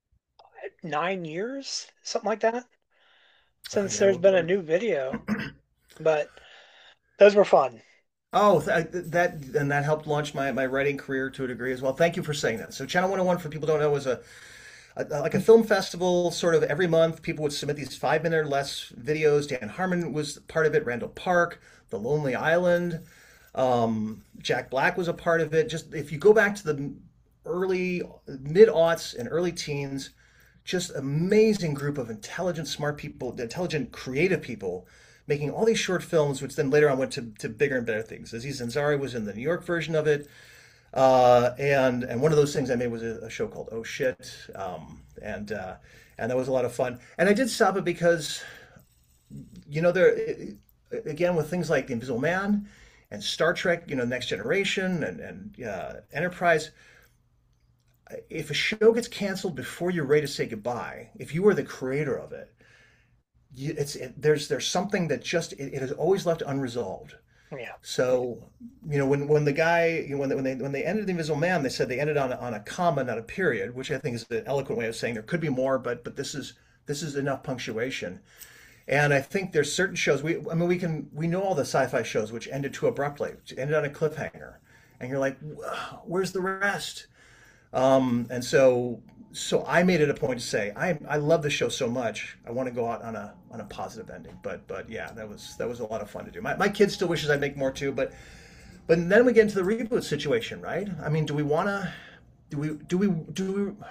nine years, something like that, Oh since yeah. there's been a Or, new video. But those were fun. oh, th- that and that helped launch my, my writing career to a degree as well. Thank you for saying that. So Channel one oh one, for people who don't know, was a, a like a film festival. Sort of every month, people would submit these five minute or less videos. Dan Harmon was part of it. Randall Park, The Lonely Island, um, Jack Black was a part of it. Just if you go back to the early mid aughts and early teens, just amazing group of intelligent, smart people, intelligent, creative people making all these short films, which then later on went to, to bigger and better things. Aziz Ansari was in the New York version of it. Uh, and and one of those things I made was a, a show called Oh Shit. Um, and uh, and that was a lot of fun. And I did stop it because, you know, there again with things like The Invisible Man and Star Trek, you know, Next Generation and, and uh, Enterprise, if a show gets canceled before you're ready to say goodbye, if you are the creator of it, you, it's it, there's there's something that just it, it has always left unresolved. Yeah. So you know when when the guy you know, when they, when they when they ended the Invisible Man, they said they ended on a, on a comma, not a period, which I think is an eloquent way of saying there could be more, but but this is this is enough punctuation. And I think there's certain shows we I mean we can we know all the sci-fi shows which ended too abruptly, which ended on a cliffhanger, and you're like, where's the rest? Um, and so, so I made it a point to say, I I love the show so much. I want to go out on a on a positive ending. But but yeah, that was that was a lot of fun to do. My my kid still wishes I'd make more too. But but then we get into the reboot situation, right? I mean, do we want to? Do we do we do we?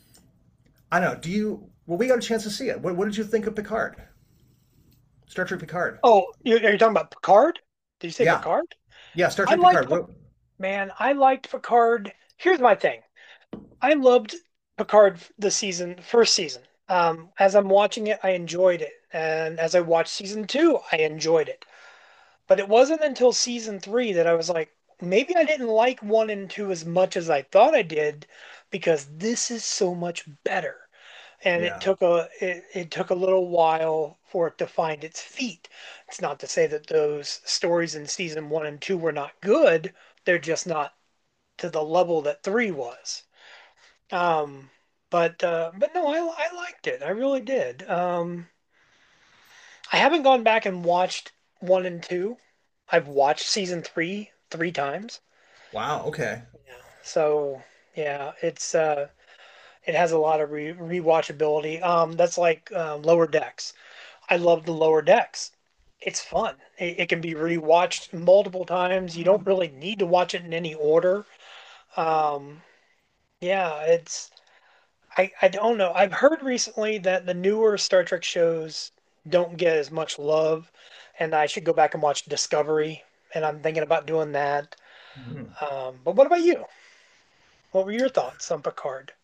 I don't know. Do you? Well, we got a chance to see it. What what did you think of Picard? Star Trek Picard. Oh, you, are you talking about Picard? Did you say Yeah, Picard? yeah. Star I Trek liked, Picard. Pic- What? man, I liked Picard. Here's my thing. I loved Picard the season, first season. Um, as I'm watching it, I enjoyed it. And as I watched season two, I enjoyed it. But it wasn't until season three that I was like, maybe I didn't like one and two as much as I thought I did because this is so much better. and it Yeah. took a it, it took a little while for it to find its feet. It's not to say that those stories in season one and two were not good. They're just not to the level that three was. Um, but uh, but no, I I liked it. I really did. Um, I haven't gone back and watched one and two. I've watched season three three times. Wow. Okay. Yeah. So yeah, it's uh, it has a lot of re rewatchability. Um, that's like um, Lower Decks. I love the Lower Decks. It's fun. It, it can be rewatched multiple times. You don't really need to watch it in any order. Um, yeah, it's I I don't know. I've heard recently that the newer Star Trek shows don't get as much love, and I should go back and watch Discovery. And I'm thinking about doing that. Mhm. Um, but what about you? What were your thoughts on Picard?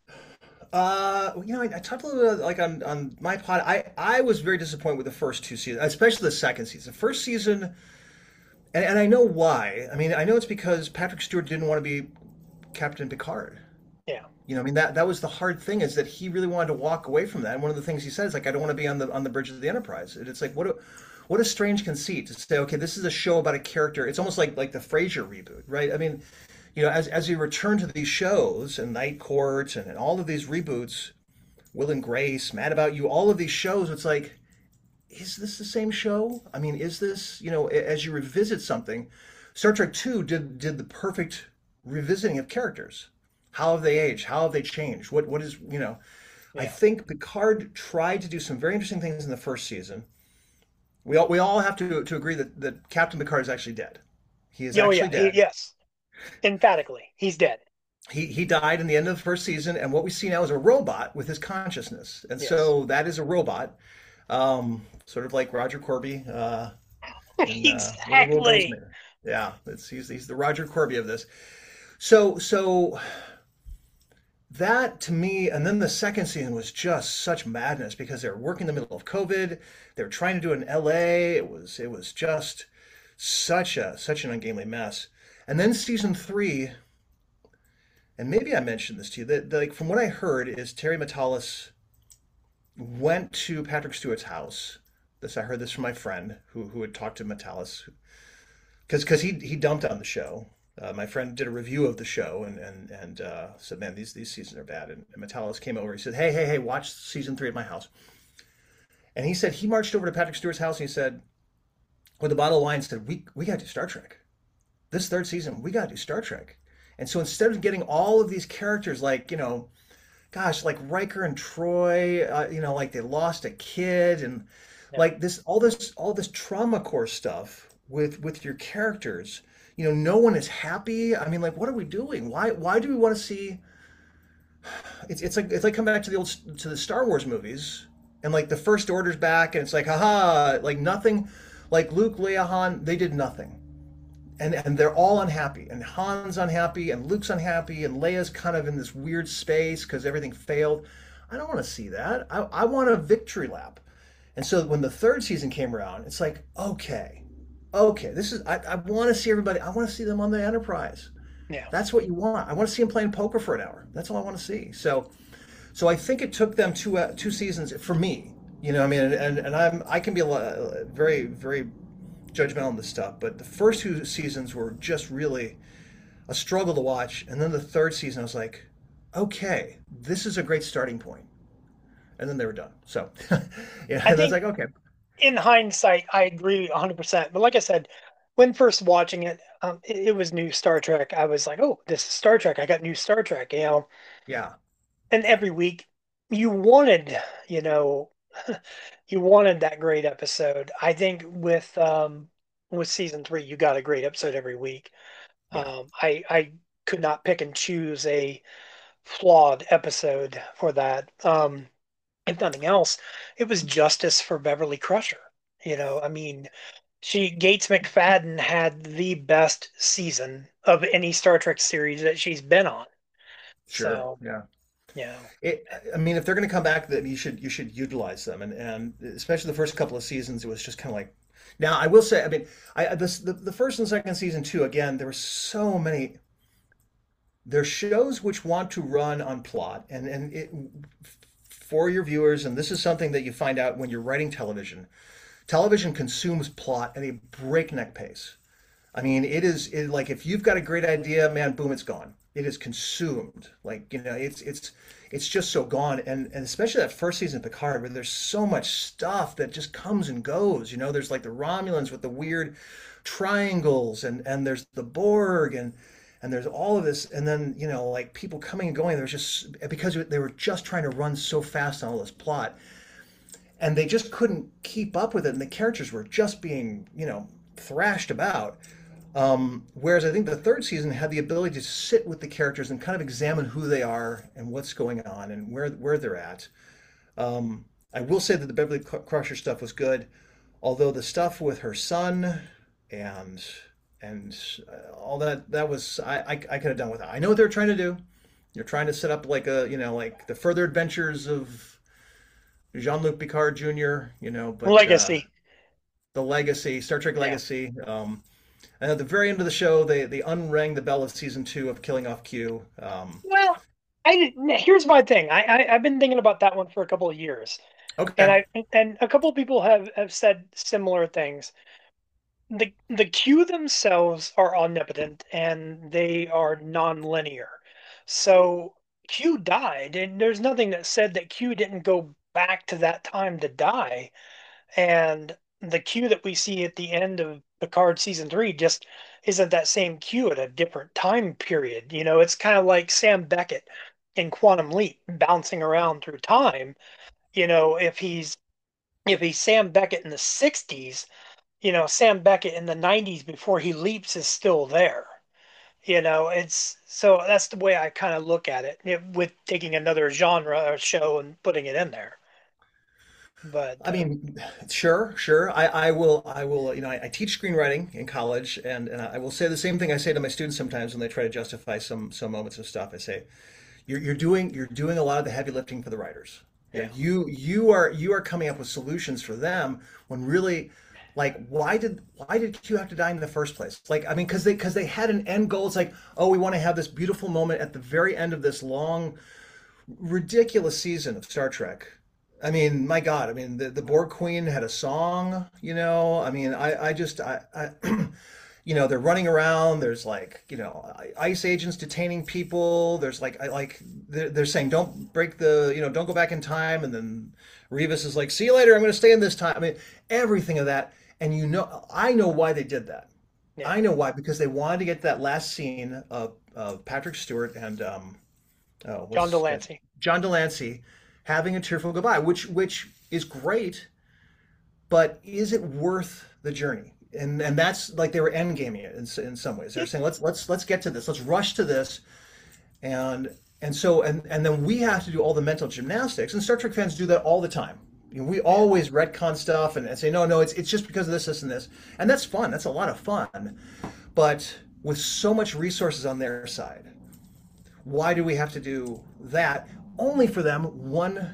Uh, you know, I, I talked a little bit like on on my pod. I I was very disappointed with the first two seasons, especially the second season. First season, and, and I know why. I mean, I know it's because Patrick Stewart didn't want to be Captain Picard. Yeah, You know, I mean that that was the hard thing is that he really wanted to walk away from that. And one of the things he said is like, I don't want to be on the on the bridge of the Enterprise. And it's like, what a what a strange conceit to say. Okay, this is a show about a character. It's almost like like the Frasier reboot, right? I mean, you know, as as we return to these shows and Night Court and, and all of these reboots, Will and Grace, Mad About You, all of these shows, it's like, is this the same show? I mean, is this, you know, as you revisit something, Star Trek two did did the perfect revisiting of characters. How have they aged? How have they changed? What what is, you know, I yeah. think Picard tried to do some very interesting things in the first season. We all we all have to to agree that, that Captain Picard is actually dead. He is Oh actually yeah, he, dead. yes, emphatically, he's dead. He he died in the end of the first season, and what we see now is a robot with his consciousness. And Yes, so that is a robot, um, sort of like Roger Corby, uh, in uh, Where the World Girls exactly. Meet. Yeah, it's, he's he's the Roger Corby of this. So so that to me, and then the second season was just such madness because they were working in the middle of COVID. They were trying to do it in L A. It was it was just such a such an ungainly mess. And then season three, and maybe I mentioned this to you, that, that like from what I heard is Terry Matalas went to Patrick Stewart's house. This I heard this from my friend who who had talked to Matalas because because he he dumped on the show. Uh, my friend did a review of the show and and and uh, said, "Man, these these seasons are bad." And, and Metalis came over. He said, "Hey, hey, hey, watch season three at my house." And he said he marched over to Patrick Stewart's house and he said, with a bottle of wine, said, "We we got to do Star Trek. This third season, we got to do Star Trek." And so instead of getting all of these characters like you know, gosh, like Riker and Troy, uh, you know, like they lost a kid and Yeah, like this all this all this trauma core stuff with with your characters, you know, no one is happy. I mean, like, what are we doing? Why why do we want to see? It's it's like it's like coming back to the old to the Star Wars movies, and like the First Order's back, and it's like, haha, like nothing, like Luke, Leia, Han, they did nothing, and and they're all unhappy, and Han's unhappy, and Luke's unhappy, and Leia's kind of in this weird space because everything failed. I don't want to see that. I I want a victory lap. And so when the third season came around, it's like, okay, okay, this is I, I want to see everybody. I want to see them on the Enterprise. yeah. That's what you want. I want to see them playing poker for an hour. That's all I want to see. So, so I think it took them two uh, two seasons for me. You know, I mean, and and I'm I can be a lot, very very judgmental on this stuff, but the first two seasons were just really a struggle to watch, and then the third season I was like, okay, this is a great starting point, and then they were done. So, yeah, I and I was think like, okay, in hindsight, I agree one hundred percent. But like I said, when first watching it, um, it, it was new Star Trek. I was like, oh, this is Star Trek. I got new Star Trek, you know. yeah, And every week, you wanted, you know, you wanted that great episode. I think with um, with season three, you got a great episode every week. yeah, Um, I I could not pick and choose a flawed episode for that. Um, if nothing else, it was justice for Beverly Crusher. You know, I mean, she Gates McFadden had the best season of any Star Trek series that she's been on. sure, So, yeah. yeah, It, I mean, if they're going to come back, then you should you should utilize them, and and especially the first couple of seasons, it was just kind of like. Now, I will say, I mean, I this the, the first and second season too. Again, there were so many. There's shows which want to run on plot, and and it for your viewers, and this is something that you find out when you're writing television. Television consumes plot at a breakneck pace. I mean, it is it, like if you've got a great idea, man, boom, it's gone. It is consumed. Like, you know, it's it's it's just so gone. And and especially that first season of Picard, where there's so much stuff that just comes and goes. You know, there's like the Romulans with the weird triangles, and and there's the Borg, and and there's all of this, and then you know, like people coming and going. There's just because they were just trying to run so fast on all this plot, and they just couldn't keep up with it, and the characters were just being, you know, thrashed about. Um, whereas I think the third season had the ability to sit with the characters and kind of examine who they are and what's going on and where where they're at. Um, I will say that the Beverly Crusher stuff was good, although the stuff with her son and and uh, all that that was I, I I could have done with that. I know what they're trying to do. They're trying to set up like a you know like the further adventures of Jean-Luc Picard Junior You know, but uh, Legacy. the legacy, Star Trek Yeah. Legacy. Um, and at the very end of the show, they they unrang the bell of season two of Killing Off Q. Um, Well, I didn't- here's my thing. I, I I've been thinking about that one for a couple of years, and okay, I and a couple of people have have said similar things. The the Q themselves are omnipotent and they are non-linear. So Q died, and there's nothing that said that Q didn't go back to that time to die. And the Q that we see at the end of Picard season three just isn't that same Q at a different time period. You know, it's kind of like Sam Beckett in Quantum Leap bouncing around through time. You know, if he's if he's Sam Beckett in the sixties, you know, Sam Beckett in the nineties before he leaps is still there. You know, it's so that's the way I kind of look at it, it with taking another genre or show and putting it in there. But I uh, mean, sure, sure. I, I will, I will. You know, I, I teach screenwriting in college, and, and I will say the same thing I say to my students sometimes when they try to justify some some moments of stuff. I say, you're you're doing you're doing a lot of the heavy lifting for the writers. You know, yeah, you you are you are coming up with solutions for them when really, like, why did why did Q have to die in the first place? Like, I mean, because they because they had an end goal. It's like, oh, we want to have this beautiful moment at the very end of this long ridiculous season of Star Trek. I mean, my God, I mean, the, the Borg Queen had a song, you know. I mean, I, I just, I, I you know, they're running around. There's like, you know, ICE agents detaining people. There's like, I like, they're, they're saying, don't break the, you know, don't go back in time. And then Rivas is like, see you later. I'm going to stay in this time. I mean, everything of that. And you know, I know why they did that. yeah. I know why, because they wanted to get that last scene of, of Patrick Stewart and, um, oh, John what's that? Delancey. John Delancey having a tearful goodbye, which which is great, but is it worth the journey? And and that's like they were end gaming it in, in some ways. They're saying let's let's let's get to this, let's rush to this, and and so and and then we have to do all the mental gymnastics. And Star Trek fans do that all the time. You know, we Yeah. always retcon stuff and, and say no no it's it's just because of this this and this, and that's fun. That's a lot of fun, but with so much resources on their side, why do we have to do that only for them one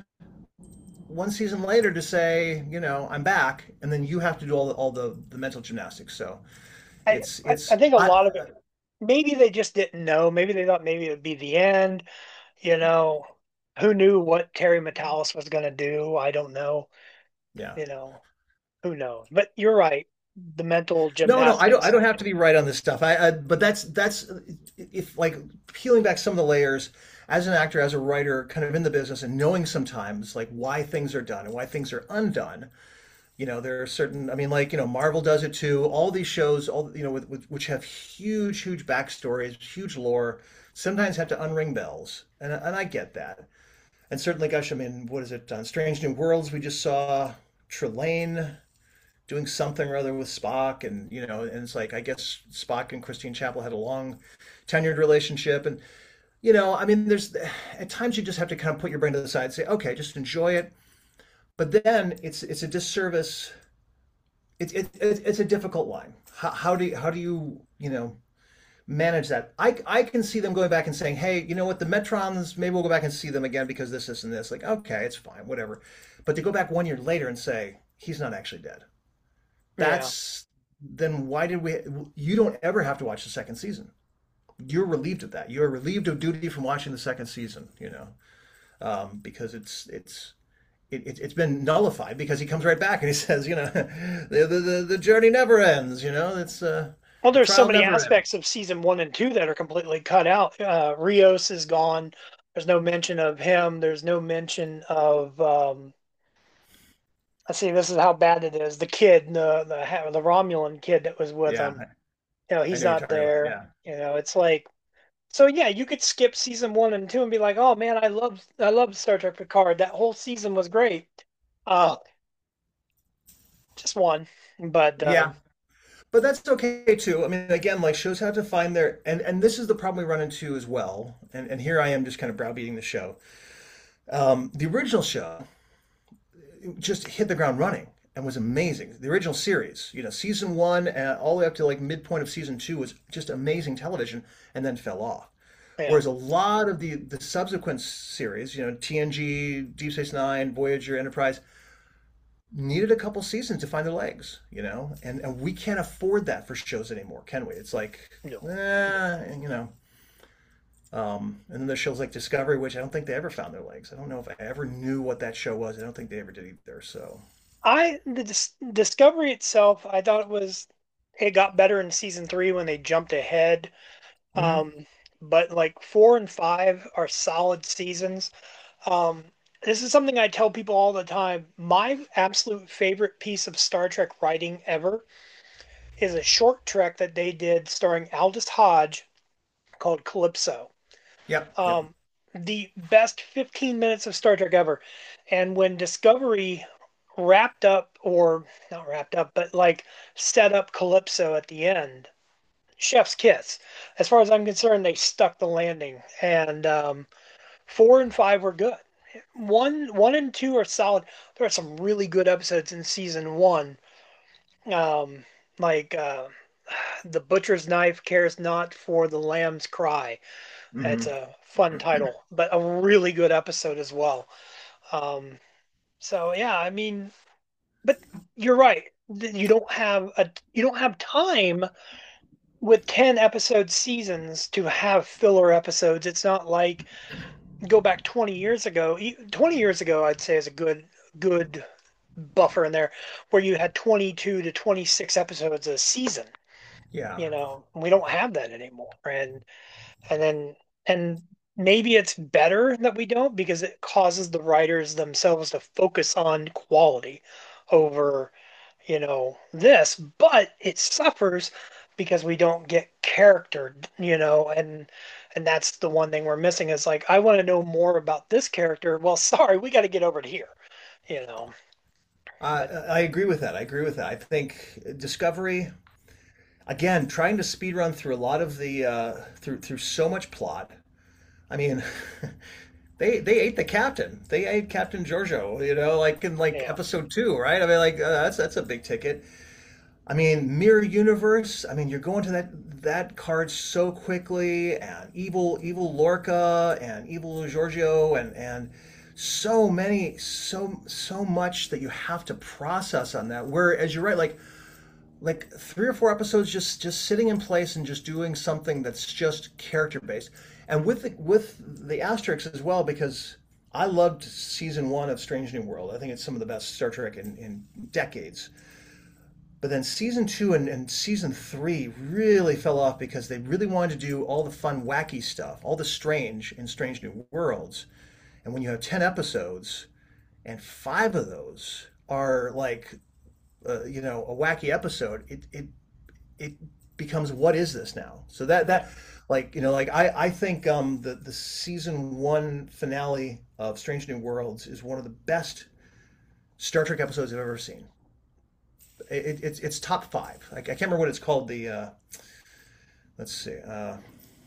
one season later to say, you know, I'm back, and then you have to do all the, all the, the mental gymnastics. So I, it's I I it's think a I lot of it, maybe they just didn't know. Maybe they thought maybe it would be the end. You know, who knew what Terry Metalis was going to do? I don't know. yeah. You know, who knows? But you're right. The mental No, no, I don't I gymnastics. don't have to be right on this stuff. I, I but that's that's if like peeling back some of the layers as an actor, as a writer, kind of in the business and knowing sometimes like why things are done and why things are undone. You know, there are certain, I mean, like, you know, Marvel does it too. All these shows, all, you know, with, with, which have huge, huge backstories, huge lore, sometimes have to unring bells. And, and I get that. And certainly, gosh, I mean, what is it? On Strange New Worlds, we just saw Trelane doing something or other with Spock. And, you know, and it's like, I guess Spock and Christine Chapel had a long tenured relationship. And, you know, I mean, there's, at times you just have to kind of put your brain to the side and say, okay, just enjoy it. But then it's it's a disservice. It's it, it, it's a difficult line. How, how do you, how do you you know manage that? I I can see them going back and saying, hey, you know what, the Metrons, maybe we'll go back and see them again because this, this, and this. Like, okay, it's fine, whatever. But to go back one year later and say he's not actually dead, Yeah. that's then why did we? You don't ever have to watch the second season. You're relieved of that. You're relieved of duty from watching the second season. You know. um, because it's it's it, it, it's been nullified because he comes right back and he says, you know, the, the the the journey never ends. You know, it's uh, Well, the there's so trial many never ends. aspects of season one and two that are completely cut out. Uh, Rios is gone. There's no mention of him. There's no mention of. Um, let's see. This is how bad it is. The kid, the the the Romulan kid that was with Yeah, him. You know, I, I he's know you're not talking about. there. Yeah, You know, it's like so. Yeah, you could skip season one and two and be like, "Oh man, I love I love Star Trek Picard. That whole season was great." Uh, just one, but yeah. um, But that's okay too. I mean, again, like shows have to find their and and this is the problem we run into as well. And and here I am just kind of browbeating the show. Um, the original show just hit the ground running and was amazing. The original series, you know, season one and all the way up to like midpoint of season two was just amazing television, and then fell off. yeah. Whereas a lot of the the subsequent series, you know, T N G, Deep Space Nine, Voyager, Enterprise, needed a couple seasons to find their legs, you know, and and we can't afford that for shows anymore, can we? It's like, No. eh, you know. Um, and then there's shows like Discovery, which I don't think they ever found their legs. I don't know if I ever knew what that show was. I don't think they ever did either. So, I the dis Discovery itself, I thought it was it got better in season three when they jumped ahead. hmm Um, but like four and five are solid seasons. Um, this is something I tell people all the time. My absolute favorite piece of Star Trek writing ever is a short trek that they did starring Aldous Hodge called Calypso. yep, yep. Um, the best fifteen minutes of Star Trek ever. And when Discovery wrapped up, or not wrapped up, but like set up Calypso at the end, chef's kiss. As far as I'm concerned, they stuck the landing. And um, four and five were good. One, one and two are solid. There are some really good episodes in season one, um, like uh, the butcher's knife cares not for the lamb's cry. It's hmm a fun title, but a really good episode as well. Um, so yeah, I mean, but you're right. You don't have a you don't have time with ten episode seasons to have filler episodes. It's not like go back twenty years ago. E- twenty years ago, I'd say is a good good buffer in there where you had twenty-two to twenty-six episodes a season. Yeah. You know, we don't have that anymore. And and then and maybe it's better that we don't because it causes the writers themselves to focus on quality over, you know, this, but it suffers because we don't get character, you know, and and that's the one thing we're missing is like I want to know more about this character. Well, sorry, we got to get over to here, you know. I But I agree with that. I agree with that. I think Discovery, again, trying to speed run through a lot of the uh, through through so much plot. I mean, they they ate the captain. They ate Captain Giorgio. You know, like in like yeah, episode two, right? I mean, like uh, that's that's a big ticket. I mean, Mirror Universe. I mean, you're going to that that card so quickly, and evil evil Lorca and evil Giorgio, and and so many so so much that you have to process on that. Whereas you're right, like like three or four episodes just just sitting in place and just doing something that's just character based, and with the, with the asterisks as well because. I loved season one of Strange New World. I think it's some of the best Star Trek in, in decades. But then season two and, and season three really fell off because they really wanted to do all the fun, wacky stuff, all the strange in Strange New Worlds. And when you have ten episodes and five of those are like, uh, you know, a wacky episode, it, it, it becomes what is this now? So that, yeah. that, like, you know, like I, I think um, the, the season one finale of Strange New Worlds is one of the best Star Trek episodes I've ever seen. It, it's it's top five. I, I can't remember what it's called. The uh, let's see. Uh,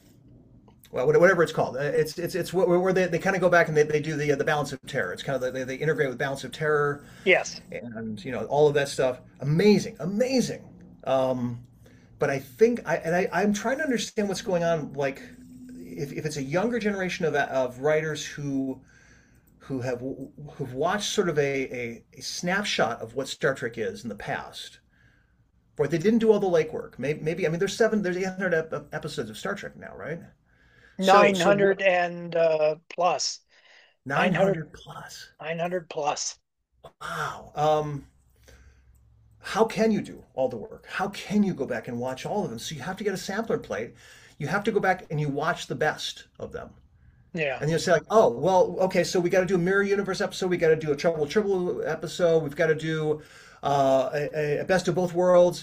well, whatever it's called. Uh, It's it's it's where where they, they kind of go back and they, they do the uh, the balance of terror. It's kind of they, they integrate with balance of terror Yes. and you know all of that stuff. Amazing, amazing. Um, but I think I and I I'm trying to understand what's going on. Like if, if it's a younger generation of of writers who who have who've watched sort of a, a, a snapshot of what Star Trek is in the past. Or they didn't do all the legwork. Maybe, maybe I mean, there's seven, there's eight hundred episodes of Star Trek now, right? So, so what? nine hundred and uh, plus. nine hundred, nine hundred plus. nine hundred plus. Wow. Um, how can you do all the work? How can you go back and watch all of them? So you have to get a sampler plate. You have to go back and you watch the best of them. Yeah. And you say like, oh, well, okay, so we got to do a Mirror Universe episode. We got to do a Trouble Triple episode. We've got to do uh, a, a Best of Both Worlds.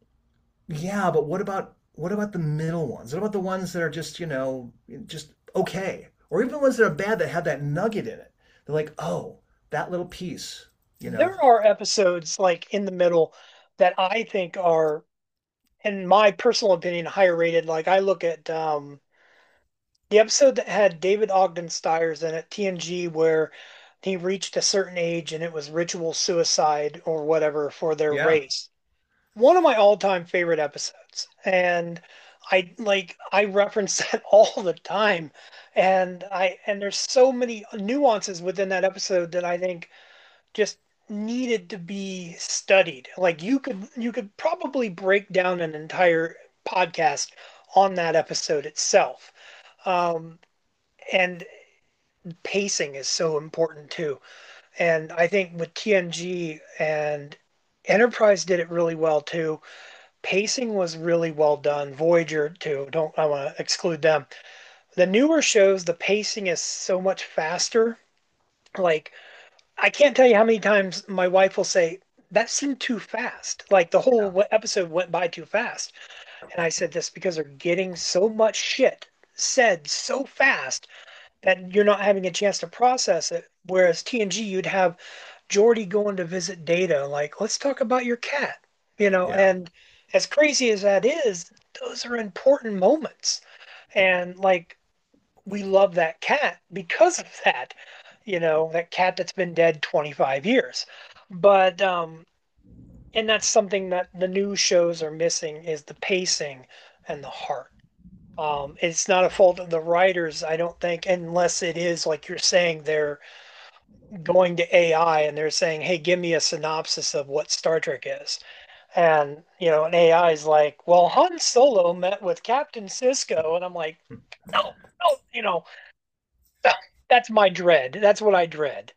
Yeah, but what about what about the middle ones? What about the ones that are just, you know, just okay? Or even the ones that are bad that have that nugget in it. They're like, oh, that little piece, you know? There are episodes like in the middle that I think are, in my personal opinion, higher rated. Like I look at um, the episode that had David Ogden Stiers in it, T N G, where he reached a certain age and it was ritual suicide or whatever for their Yeah, race. One of my all-time favorite episodes. And I like I reference that all the time. And I and there's so many nuances within that episode that I think just needed to be studied. Like you could you could probably break down an entire podcast on that episode itself. Um, and pacing is so important too. And I think with T N G and Enterprise did it really well too. Pacing was really well done. Voyager too. Don't I want to exclude them. The newer shows, the pacing is so much faster. Like I can't tell you how many times my wife will say, that seemed too fast. Like the yeah, whole episode went by too fast. And I said, this because they're getting so much shit said so fast that you're not having a chance to process it. Whereas T N G, you'd have Geordi going to visit Data, like, let's talk about your cat, you know, yeah, and as crazy as that is, those are important moments. And like, we love that cat because of that, you know, that cat that's been dead twenty-five years. But, um, and that's something that the new shows are missing is the pacing and the heart. Um, it's not a fault of the writers, I don't think, unless it is like you're saying they're going to A I and they're saying, "Hey, give me a synopsis of what Star Trek is." And, you know, an A I is like, "Well, Han Solo met with Captain Cisco." And I'm like, "No, no, you know, that's my dread. That's what I dread."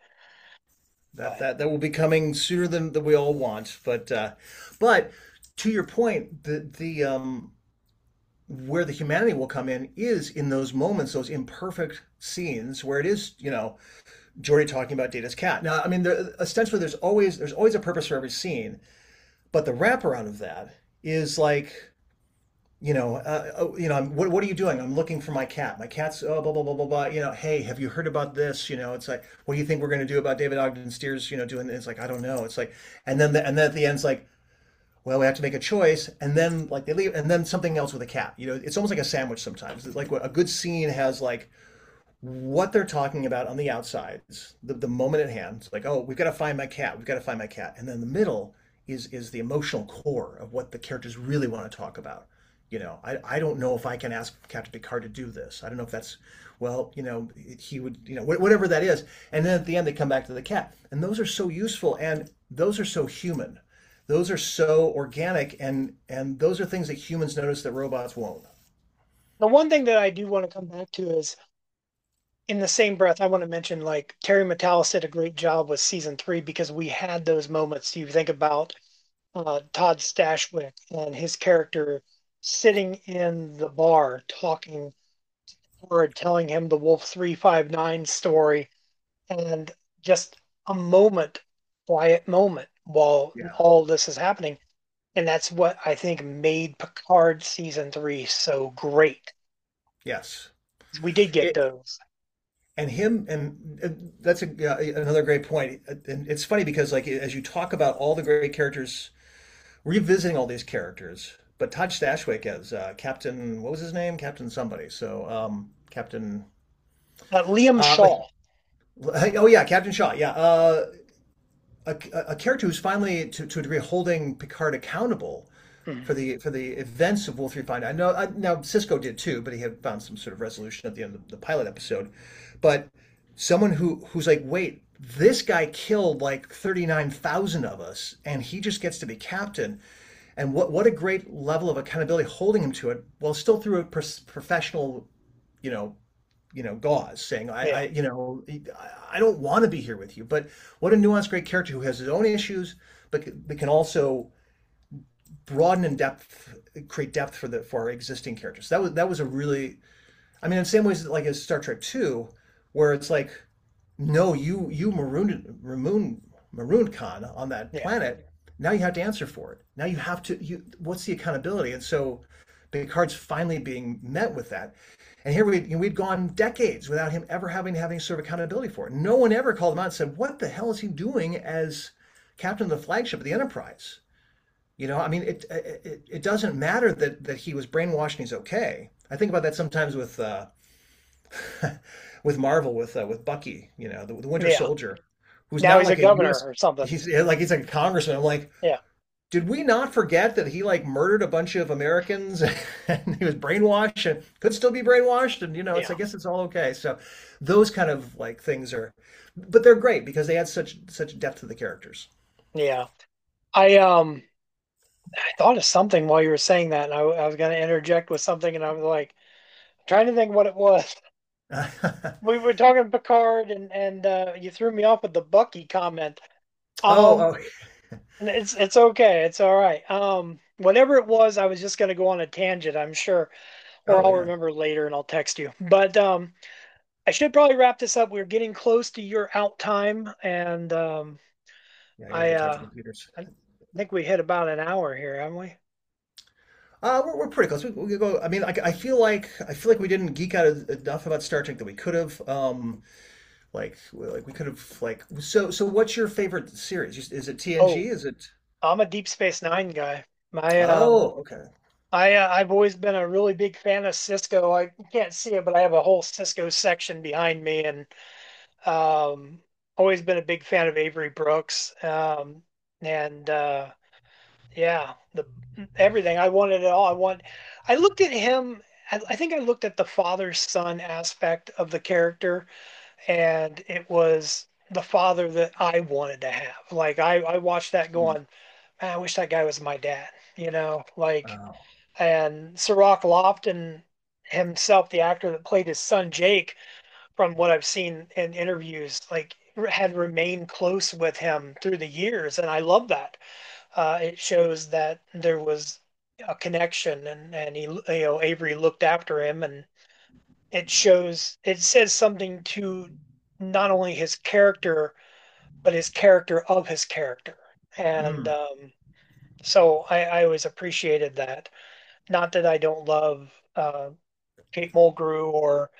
that But that that will be coming sooner than, than we all want. But uh, but to your point, the the um where the humanity will come in is in those moments, those imperfect scenes where it is, you know, Jordy talking about Data's cat. Now, I mean, there, ostensibly, there's always there's always a purpose for every scene, but the wraparound of that is like, you know, uh, oh, you know, I'm, what what are you doing? I'm looking for my cat. My cat's oh blah blah blah blah blah. You know, hey, have you heard about this? You know, it's like, what do you think we're going to do about David Ogden Stiers? You know, doing this? It's like I don't know. It's like, and then the, and then at the end, it's like, well, we have to make a choice, and then like they leave, and then something else with a cat. You know, it's almost like a sandwich sometimes. It's like a good scene has like what they're talking about on the outsides, the, the moment at hand. It's like, oh, we've got to find my cat. We've got to find my cat. And then the middle is is the emotional core of what the characters really want to talk about. You know, I, I don't know if I can ask Captain Picard to do this. I don't know if that's, well, you know, he would, you know, whatever that is. And then at the end, they come back to the cat. And those are so useful and those are so human. Those are so organic and and those are things that humans notice that robots won't. the one thing that I do want to come back to is in the same breath, I want to mention like Terry Matalas did a great job with season three because we had those moments. You think about uh, Todd Stashwick and his character sitting in the bar talking or telling him the Wolf three five nine story and just a moment, quiet moment while Yeah. all this is happening. And that's what I think made Picard season three so great. Yes. We did get It, those. and him and, and that's a, yeah, another great point. And it's funny because like as you talk about all the great characters, revisiting all these characters, but Todd Stashwick as uh, Captain, what was his name? Captain somebody. So um, Captain. Uh, Liam Uh, Shaw. oh yeah, Captain Shaw. Yeah, uh, a, a character who's finally to, to a degree holding Picard accountable Mhm. for the for the events of Wolf three five nine. I know uh, now Cisco did too, but he had found some sort of resolution at the end of the pilot episode. But someone who who's like, wait, this guy killed like thirty-nine thousand of us, and he just gets to be captain. And what what a great level of accountability holding him to it, while still through a pr- professional, you know, you know, gauze, saying, I, I Yeah. you know, I I don't want to be here with you. But what a nuanced, great character who has his own issues, but, c- but can also broaden and depth, create depth for the for our existing characters. That was that was a really, I mean, in the same ways like as Star Trek Two, where it's like, no, you you marooned maroon marooned Khan on that Yeah. planet. Now you have to answer for it. Now you have to. You what's the accountability? And so Picard's finally being met with that. And here we we'd gone decades without him ever having to have any sort of accountability for it. No one ever called him out and said, "What the hell is he doing as captain of the flagship of the Enterprise?" You know, I mean, it it, it doesn't matter that that he was brainwashed and he's okay. I think about that sometimes with uh, with Marvel with uh, with Bucky, you know, the, the Winter Yeah. Soldier, who's Now now he's a like a governor U S. or something. He's yeah, like he's like a congressman. I'm like, Yeah. did we not forget that he like murdered a bunch of Americans and he was brainwashed and could still be brainwashed? And you know, it's Yeah. I guess it's all okay. So those kind of like things are, but they're great because they add such such depth to the characters. Yeah. I um I thought of something while you were saying that, and I, I was going to interject with something, and I was like trying to think what it was. We were talking Picard, and and uh, you threw me off with the Bucky comment. Oh, Um, oh, it's it's okay, it's all right. Um, whatever it was, I was just going to go on a tangent, I'm sure, or oh I'll yeah, remember later, and I'll text you. But um, I should probably wrap this up. We're getting close to your out time, and um, yeah. I gotta I go talk to uh, the Peters. I think we hit about an hour here, haven't we? Uh, we're, we're pretty close. We, we go. I mean, I, I feel like I feel like we didn't geek out enough about Star Trek that we could have. Um, like like we could have like so so. What's your favorite series? Is it T N G? Oh, Is it? I'm a Deep Space Nine guy. My um, Oh, okay. I uh, I've always been a really big fan of Cisco. I can't see it, but I have a whole Cisco section behind me, and um, always been a big fan of Avery Brooks. Um, and uh, yeah, the everything I wanted it all. I want. I looked at him. I, I think I looked at the father son aspect of the character, and it was the father that I wanted to have. Like I I watched that Mm. going, man, I wish that guy was my dad. You know, like Oh. and Sirach Lofton himself, the actor that played his son Jake, from what I've seen in interviews, like had remained close with him through the years, and I love that. Uh, it shows that there was a connection, and and he, you know, Avery looked after him, and it shows it says something to not only his character but his character of his character, and Mm. um, so I, I always appreciated that. Not that I don't love uh, Kate Mulgrew or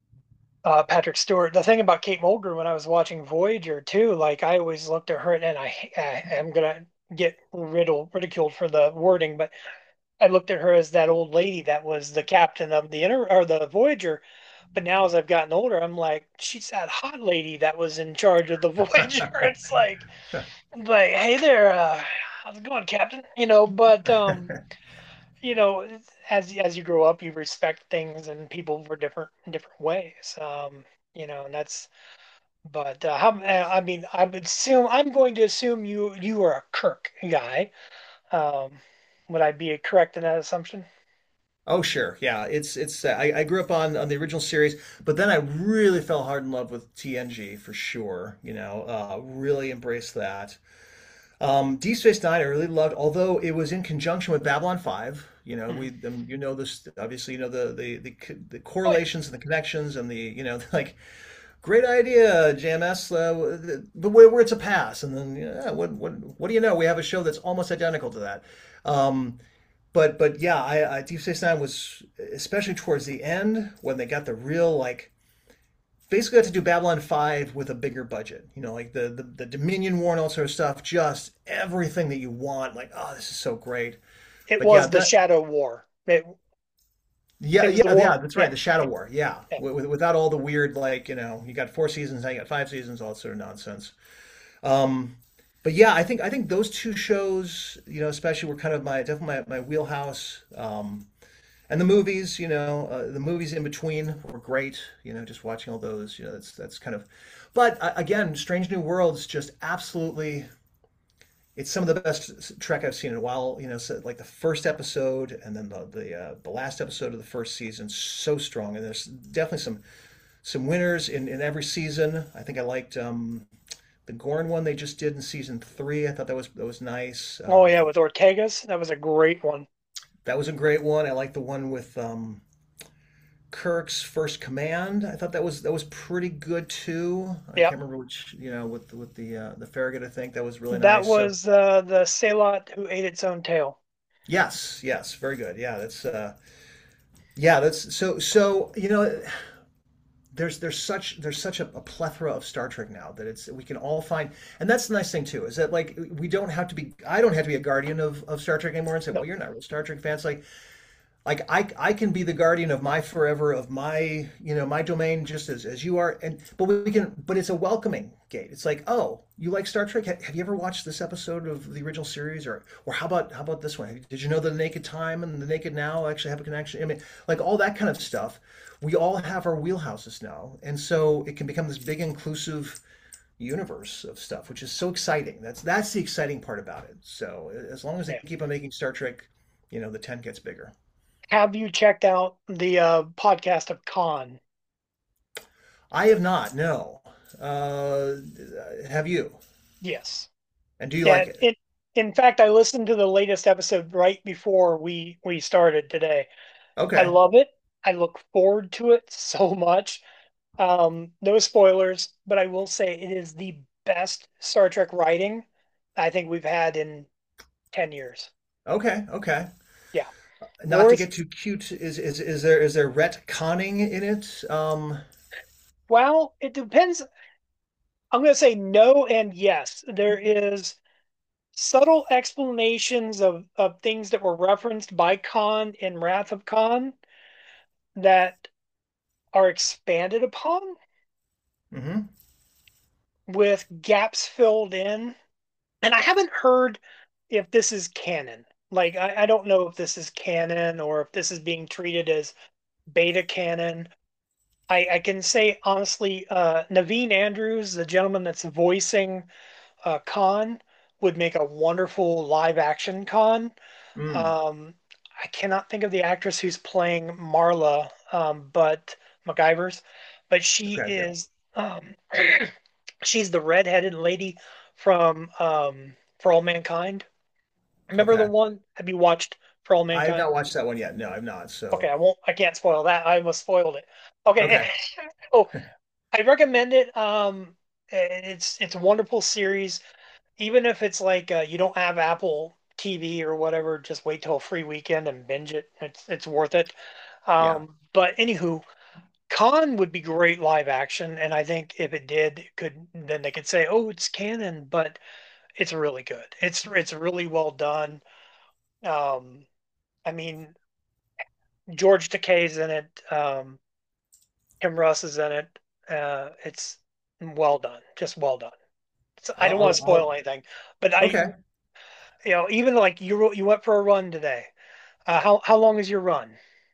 uh, Patrick Stewart. The thing about Kate Mulgrew when I was watching Voyager too, like I always looked at her, and I, I am gonna get riddled, ridiculed for the wording, but I looked at her as that old lady that was the captain of the inter or the Voyager. But now as I've gotten older, I'm like, she's that hot lady that was in charge of the Voyager. It's like, like, hey there, uh, how's it going, Captain? You know, but um, you know, as as you grow up, you respect things and people for different in different ways. Um, you know, and that's. But uh, how? uh, I mean, I would assume I'm going to assume you you are a Kirk guy. Um, would I be correct in that assumption? Oh, sure. Yeah, it's it's. Uh, I, I grew up on on the original series, but then I really fell hard in love with T N G for sure. You know, uh, really embraced that. Um, Deep Space Nine, I really loved, although it was in conjunction with Babylon five. You know, we Mhm. um, you know this obviously. You know the the the, co- the Oh yeah, correlations and the connections and the you know like great idea, J M S, uh, but where, where it's a pass, and then yeah, what what what do you know? We have a show that's almost identical to that. Um, but but yeah, I, I Deep Space Nine was especially towards the end when they got the real like basically got to do Babylon five with a bigger budget. You know, like the, the the Dominion War and all sort of stuff, just everything that you want. Like, oh, this is so great. it But yeah, was the that Shadow War. It yeah, it was the yeah, yeah, war. that's right. Yeah, The Shadow yeah, War. Yeah. yeah. With, without all the weird like, you know, you got four seasons, now you got five seasons, all that sort of nonsense. Um but yeah, I think I think those two shows, you know, especially were kind of my definitely my, my wheelhouse. Um and the movies, you know, uh, the movies in between were great. You know, just watching all those, you know, that's that's kind of. But uh, again, Strange New Worlds just absolutely. It's some of the best Trek I've seen in a while. You know, so like the first episode and then the the uh, the last episode of the first season, so strong. And there's definitely some some winners in, in every season. I think I liked um, the Gorn one they just did in season three. I thought that was that was nice. Oh yeah, Um, with Ortega's, that was a great one. that was a great one. I like the one with um, Kirk's First Command. I thought that was that was pretty good too. I Yep. can't remember which, you know, with with the uh, the Farragut. I think that was really That nice. So was uh, the Salot who ate its own tail. yes, yes, very good. Yeah, that's uh, yeah, that's so so. You know, there's there's such there's such a, a plethora of Star Trek now that it's we can all find, and that's the nice thing too is that like we don't have to be. I don't have to be a guardian of, of Star Trek anymore and say, well, Nope. you're not a real Star Trek fan. It's like like I I can be the guardian of my forever of my you know my domain just as as you are and but we can but it's a welcoming gate. It's like, oh, you like Star Trek? Have you ever watched this episode of the original series or or how about how about this one? Did you know the Naked Time and the Naked Now actually have a connection? I mean, like all that kind of stuff. We all have our wheelhouses now, and so it can become this big inclusive universe of stuff, which is so exciting. That's that's the exciting part about it. So as long as they Yeah. keep on making Star Trek, you know, the tent gets bigger. Have you checked out the uh, podcast of Khan? I have not, no. Uh, have you? Yes. And do you Yeah. like it? It. In fact, I listened to the latest episode right before we we started today. I Okay. love it. I look forward to it so much. Um, no spoilers, but I will say it is the best Star Trek writing I think we've had in ten years. Okay. Okay. Yeah. Not to Worth, get too cute, is is is there is there retconning in it? Um, well, it depends. I'm going to say no and yes. There is subtle explanations of, of things that were referenced by Khan in Wrath of Khan that are expanded upon hmm. with gaps filled in. And I haven't heard if this is canon. Like, I, I don't know if this is canon or if this is being treated as beta canon. I, I can say honestly, uh, Naveen Andrews, the gentleman that's voicing uh, Khan, would make a wonderful live action Khan. Mm. Um, I cannot think of the actress who's playing Marla, um, but MacGyver's, but she Okay. Yeah. is um, she's the redheaded lady from um, For All Mankind. Remember the Okay. one? Have you watched For All I have Mankind? not watched that one yet. No, I've not. Okay, So I won't. I can't spoil that. I almost spoiled it. Okay, okay. oh, I recommend it. Um, it's it's a wonderful series. Even if it's like uh, you don't have Apple T V or whatever, just wait till a free weekend and binge it. It's it's worth it. Yeah. Um, but anywho, Con would be great live action, and I think if it did, it could then they could say, "Oh, it's canon," but it's really good. It's it's really well done. Um, I mean, George Takei's in it. Um, Tim Russ is in it. Uh, it's well done, just well done. So I I'll, don't want to I'll, spoil I'll anything, but I, okay. you know, even like you you went for a run today. Uh, how how long is your run?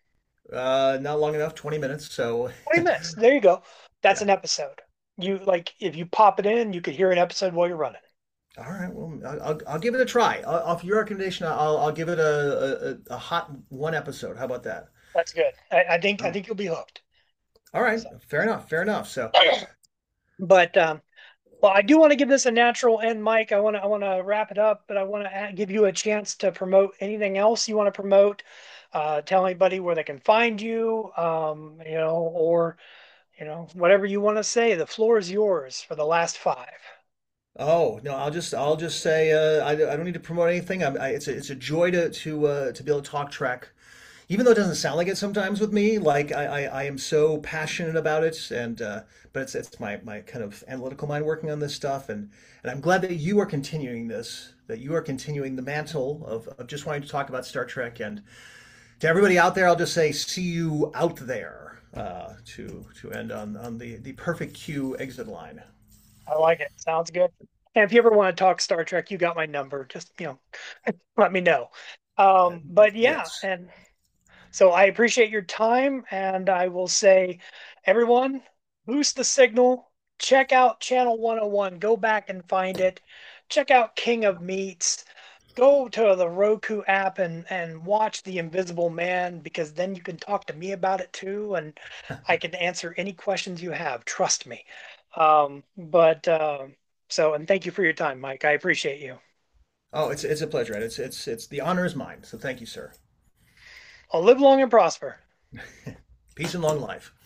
Uh, not long enough, twenty minutes. So twenty minutes. There you go. That's yeah. an episode. You like if you pop it in, you could hear an episode while you're running. All right. Well, I'll, I'll, I'll give it a try. I'll, off your recommendation, I'll, I'll give it a, a, a hot one episode. How about that? That's good. I, I think I Oh, think you'll be hooked. all right. So, Fair enough. Fair enough. So, but um, well, I do want to give this a natural end, Mike. I want to I want to wrap it up, but I want to give you a chance to promote anything else you want to promote. Uh, tell anybody where they can find you, um, you know, or you know whatever you want to say. The floor is yours for the last five. oh no, I'll just I'll just say uh, I, I don't need to promote anything. I'm, I, it's a, it's a joy to to uh, to be able to talk Trek, even though it doesn't sound like it sometimes with me. Like I, I, I am so passionate about it, and uh, but it's it's my my kind of analytical mind working on this stuff, and and I'm glad that you are continuing this, that you are continuing the mantle of of just wanting to talk about Star Trek. And to everybody out there, I'll just say, see you out there. Uh, to to end on on the the perfect Q exit line. I like it. Sounds good. And if you ever want to talk Star Trek, you got my number. Just, you know, let me know. Uh, Um, but yeah, yes. and so I appreciate your time, and I will say, everyone, boost the signal. Check out Channel one oh one. Go back and find it. Check out King of Meats. go to the Roku app and and watch The Invisible Man, because then you can talk to me about it too, and I can answer any questions you have. Trust me. Um, but uh, so, and thank you for your time, Mike. I appreciate you. Oh, it's it's a pleasure, Ed. It's it's it's the honor is mine. So thank you, sir. I'll live long and prosper. Peace and long life.